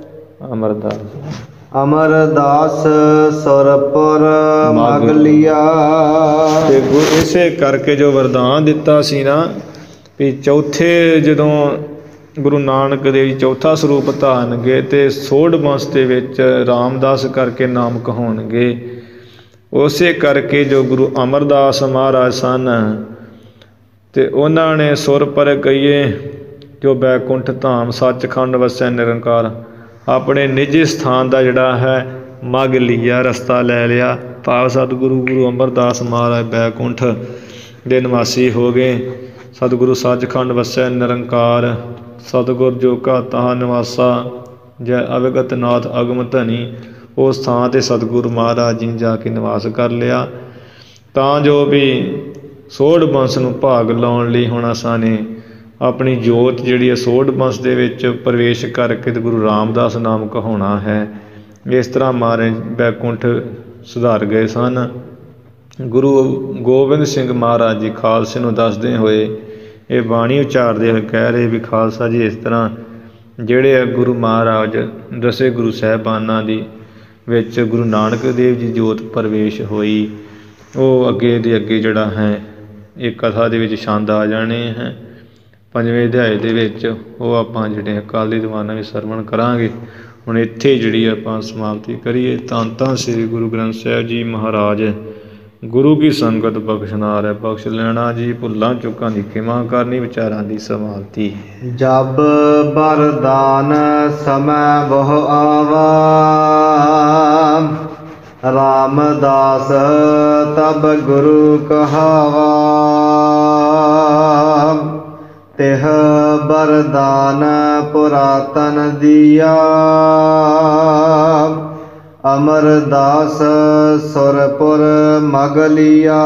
ਅਮਰਦਾਸ ਸੁਰਪੁਰ ਮਗ ਲਿਆ। ਤੇ ਇਸੇ ਕਰਕੇ ਜੋ ਵਰਦਾਨ ਦਿੱਤਾ ਸੀ ਨਾ ਵੀ ਚੌਥੇ ਜਦੋਂ ਗੁਰੂ ਨਾਨਕ ਦੇਵ ਜੀ ਚੌਥਾ ਸਰੂਪ ਧਾਰਨਗੇ ਅਤੇ ਸੋਢ ਵੰਸ਼ ਦੇ ਵਿੱਚ ਰਾਮਦਾਸ ਕਰਕੇ ਨਾਮ ਕਹਾਉਣਗੇ। ਉਸੇ ਕਰਕੇ ਜੋ ਗੁਰੂ ਅਮਰਦਾਸ ਮਹਾਰਾਜ ਸਨ ਅਤੇ ਉਹਨਾਂ ਨੇ ਸੁਰਪੁਰ ਕਹੀਏ ਜੋ ਬੈਕੁੰਠ ਧਾਮ ਸੱਚਖੰਡ ਵਸੈ ਨਿਰੰਕਾਰ, ਆਪਣੇ ਨਿੱਜੀ ਸਥਾਨ ਦਾ ਜਿਹੜਾ ਹੈ ਮਗ ਲਿਆ, ਰਸਤਾ ਲੈ ਲਿਆ। ਭਾਵ ਸਤਿਗੁਰੂ ਗੁਰੂ ਅਮਰਦਾਸ ਮਹਾਰਾਜ ਬੈਕੁੰਠ ਦੇ ਨਿਵਾਸੀ ਹੋ ਗਏ। ਸਤਿਗੁਰੂ ਸੱਚਖੰਡ ਵਸੈ ਨਿਰੰਕਾਰ, ਸਤਿਗੁਰ ਜੋ ਕਾ ਤਹਾਂ ਨਿਵਾਸਾ, ਜੈ ਅਵਗਤ ਨਾਥ ਅਗਮ ਧਨੀ। ਉਸ ਥਾਂ 'ਤੇ ਸਤਿਗੁਰੂ ਮਹਾਰਾਜ ਜੀ ਨੇ ਜਾ ਕੇ ਨਿਵਾਸ ਕਰ ਲਿਆ, ਤਾਂ ਜੋ ਵੀ ਸੋਢ ਵੰਸ਼ ਨੂੰ ਭਾਗ ਲਾਉਣ ਲਈ ਹੁਣ ਅਸਾਂ ਨੇ ਆਪਣੀ ਜੋਤ ਜਿਹੜੀ ਹੈ ਸੋਢ ਵੰਸ਼ ਦੇ ਵਿੱਚ ਪ੍ਰਵੇਸ਼ ਕਰਕੇ ਤੇ ਗੁਰੂ ਰਾਮਦਾਸ ਨਾਮ ਕਹਾਉਣਾ ਹੈ। ਇਸ ਤਰ੍ਹਾਂ ਮਹਾਰਾਜ ਬੈਕੁੰਠ ਸੁਧਾਰ ਗਏ ਸਨ। ਗੁਰੂ ਗੋਬਿੰਦ ਸਿੰਘ ਮਹਾਰਾਜ ਜੀ ਖਾਲਸੇ ਨੂੰ ਦੱਸਦੇ ਹੋਏ ਇਹ ਬਾਣੀ ਉਚਾਰਦੇ ਹੋਏ ਕਹਿ ਰਹੇ ਵੀ ਖਾਲਸਾ ਜੀ, ਇਸ ਤਰ੍ਹਾਂ ਜਿਹੜੇ ਗੁਰੂ ਮਹਾਰਾਜ ਦਸੇ ਗੁਰੂ ਸਾਹਿਬਾਨਾਂ ਦੀ ਵਿੱਚ ਗੁਰੂ ਨਾਨਕ ਦੇਵ ਜੀ ਜੋਤ ਪ੍ਰਵੇਸ਼ ਹੋਈ, ਉਹ ਅੱਗੇ ਦੇ ਅੱਗੇ ਜਿਹੜਾ ਹੈ ਇਹ ਕਥਾ ਦੇ ਵਿੱਚ ਛੰਦ ਆ ਜਾਣੇ ਹੈ। 5ਵੇਂ ਅਧਿਆਏ ਦੇ ਵਿੱਚ ਉਹ ਆਪਾਂ ਜਿਹੜੇ ਅਕਾਲੀ ਦੀਵਾਨਾਂ ਵਿੱਚ ਸਰਵਣ ਕਰਾਂਗੇ। ਹੁਣ ਇੱਥੇ ਜਿਹੜੀ ਆਪਾਂ ਸਮਾਪਤੀ ਕਰੀਏ। ਧੰਨ ਧੰਨ ਸ੍ਰੀ ਗੁਰੂ ਗ੍ਰੰਥ ਸਾਹਿਬ ਜੀ ਮਹਾਰਾਜ। ਗੁਰੂ ਕੀ ਸੰਗਤ ਬਖਸ਼ਨਾਰ ਹੈ, ਬਖਸ਼ ਲੈਣਾ ਜੀ। ਭੁੱਲਾਂ ਚੁੱਕਾਂ ਦੀ ਖਿਮਾ ਕਰਨੀ, ਵਿਚਾਰਾਂ ਦੀ ਸਮਾਪਤੀ। ਜਬ ਵਰਦਾਨ ਸਮੈ ਬਹੁ ਆਵਾ, ਰਾਮਦਾਸ ਤਬ ਗੁਰੂ ਕਹਾਵਾ। ਤਿਹ ਵਰਦਾਨ ਪੁਰਾਤਨ ਦੀਆ, ਅਮਰਦਾਸ ਸੁਰਪੁਰ ਮਗ ਲਿਆ।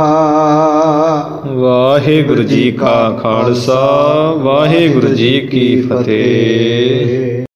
ਵਾਹਿਗੁਰੂ ਜੀ ਕਾ ਖਾਲਸਾ, ਵਾਹਿਗੁਰੂ ਜੀ ਕੀ ਫਤਿਹ।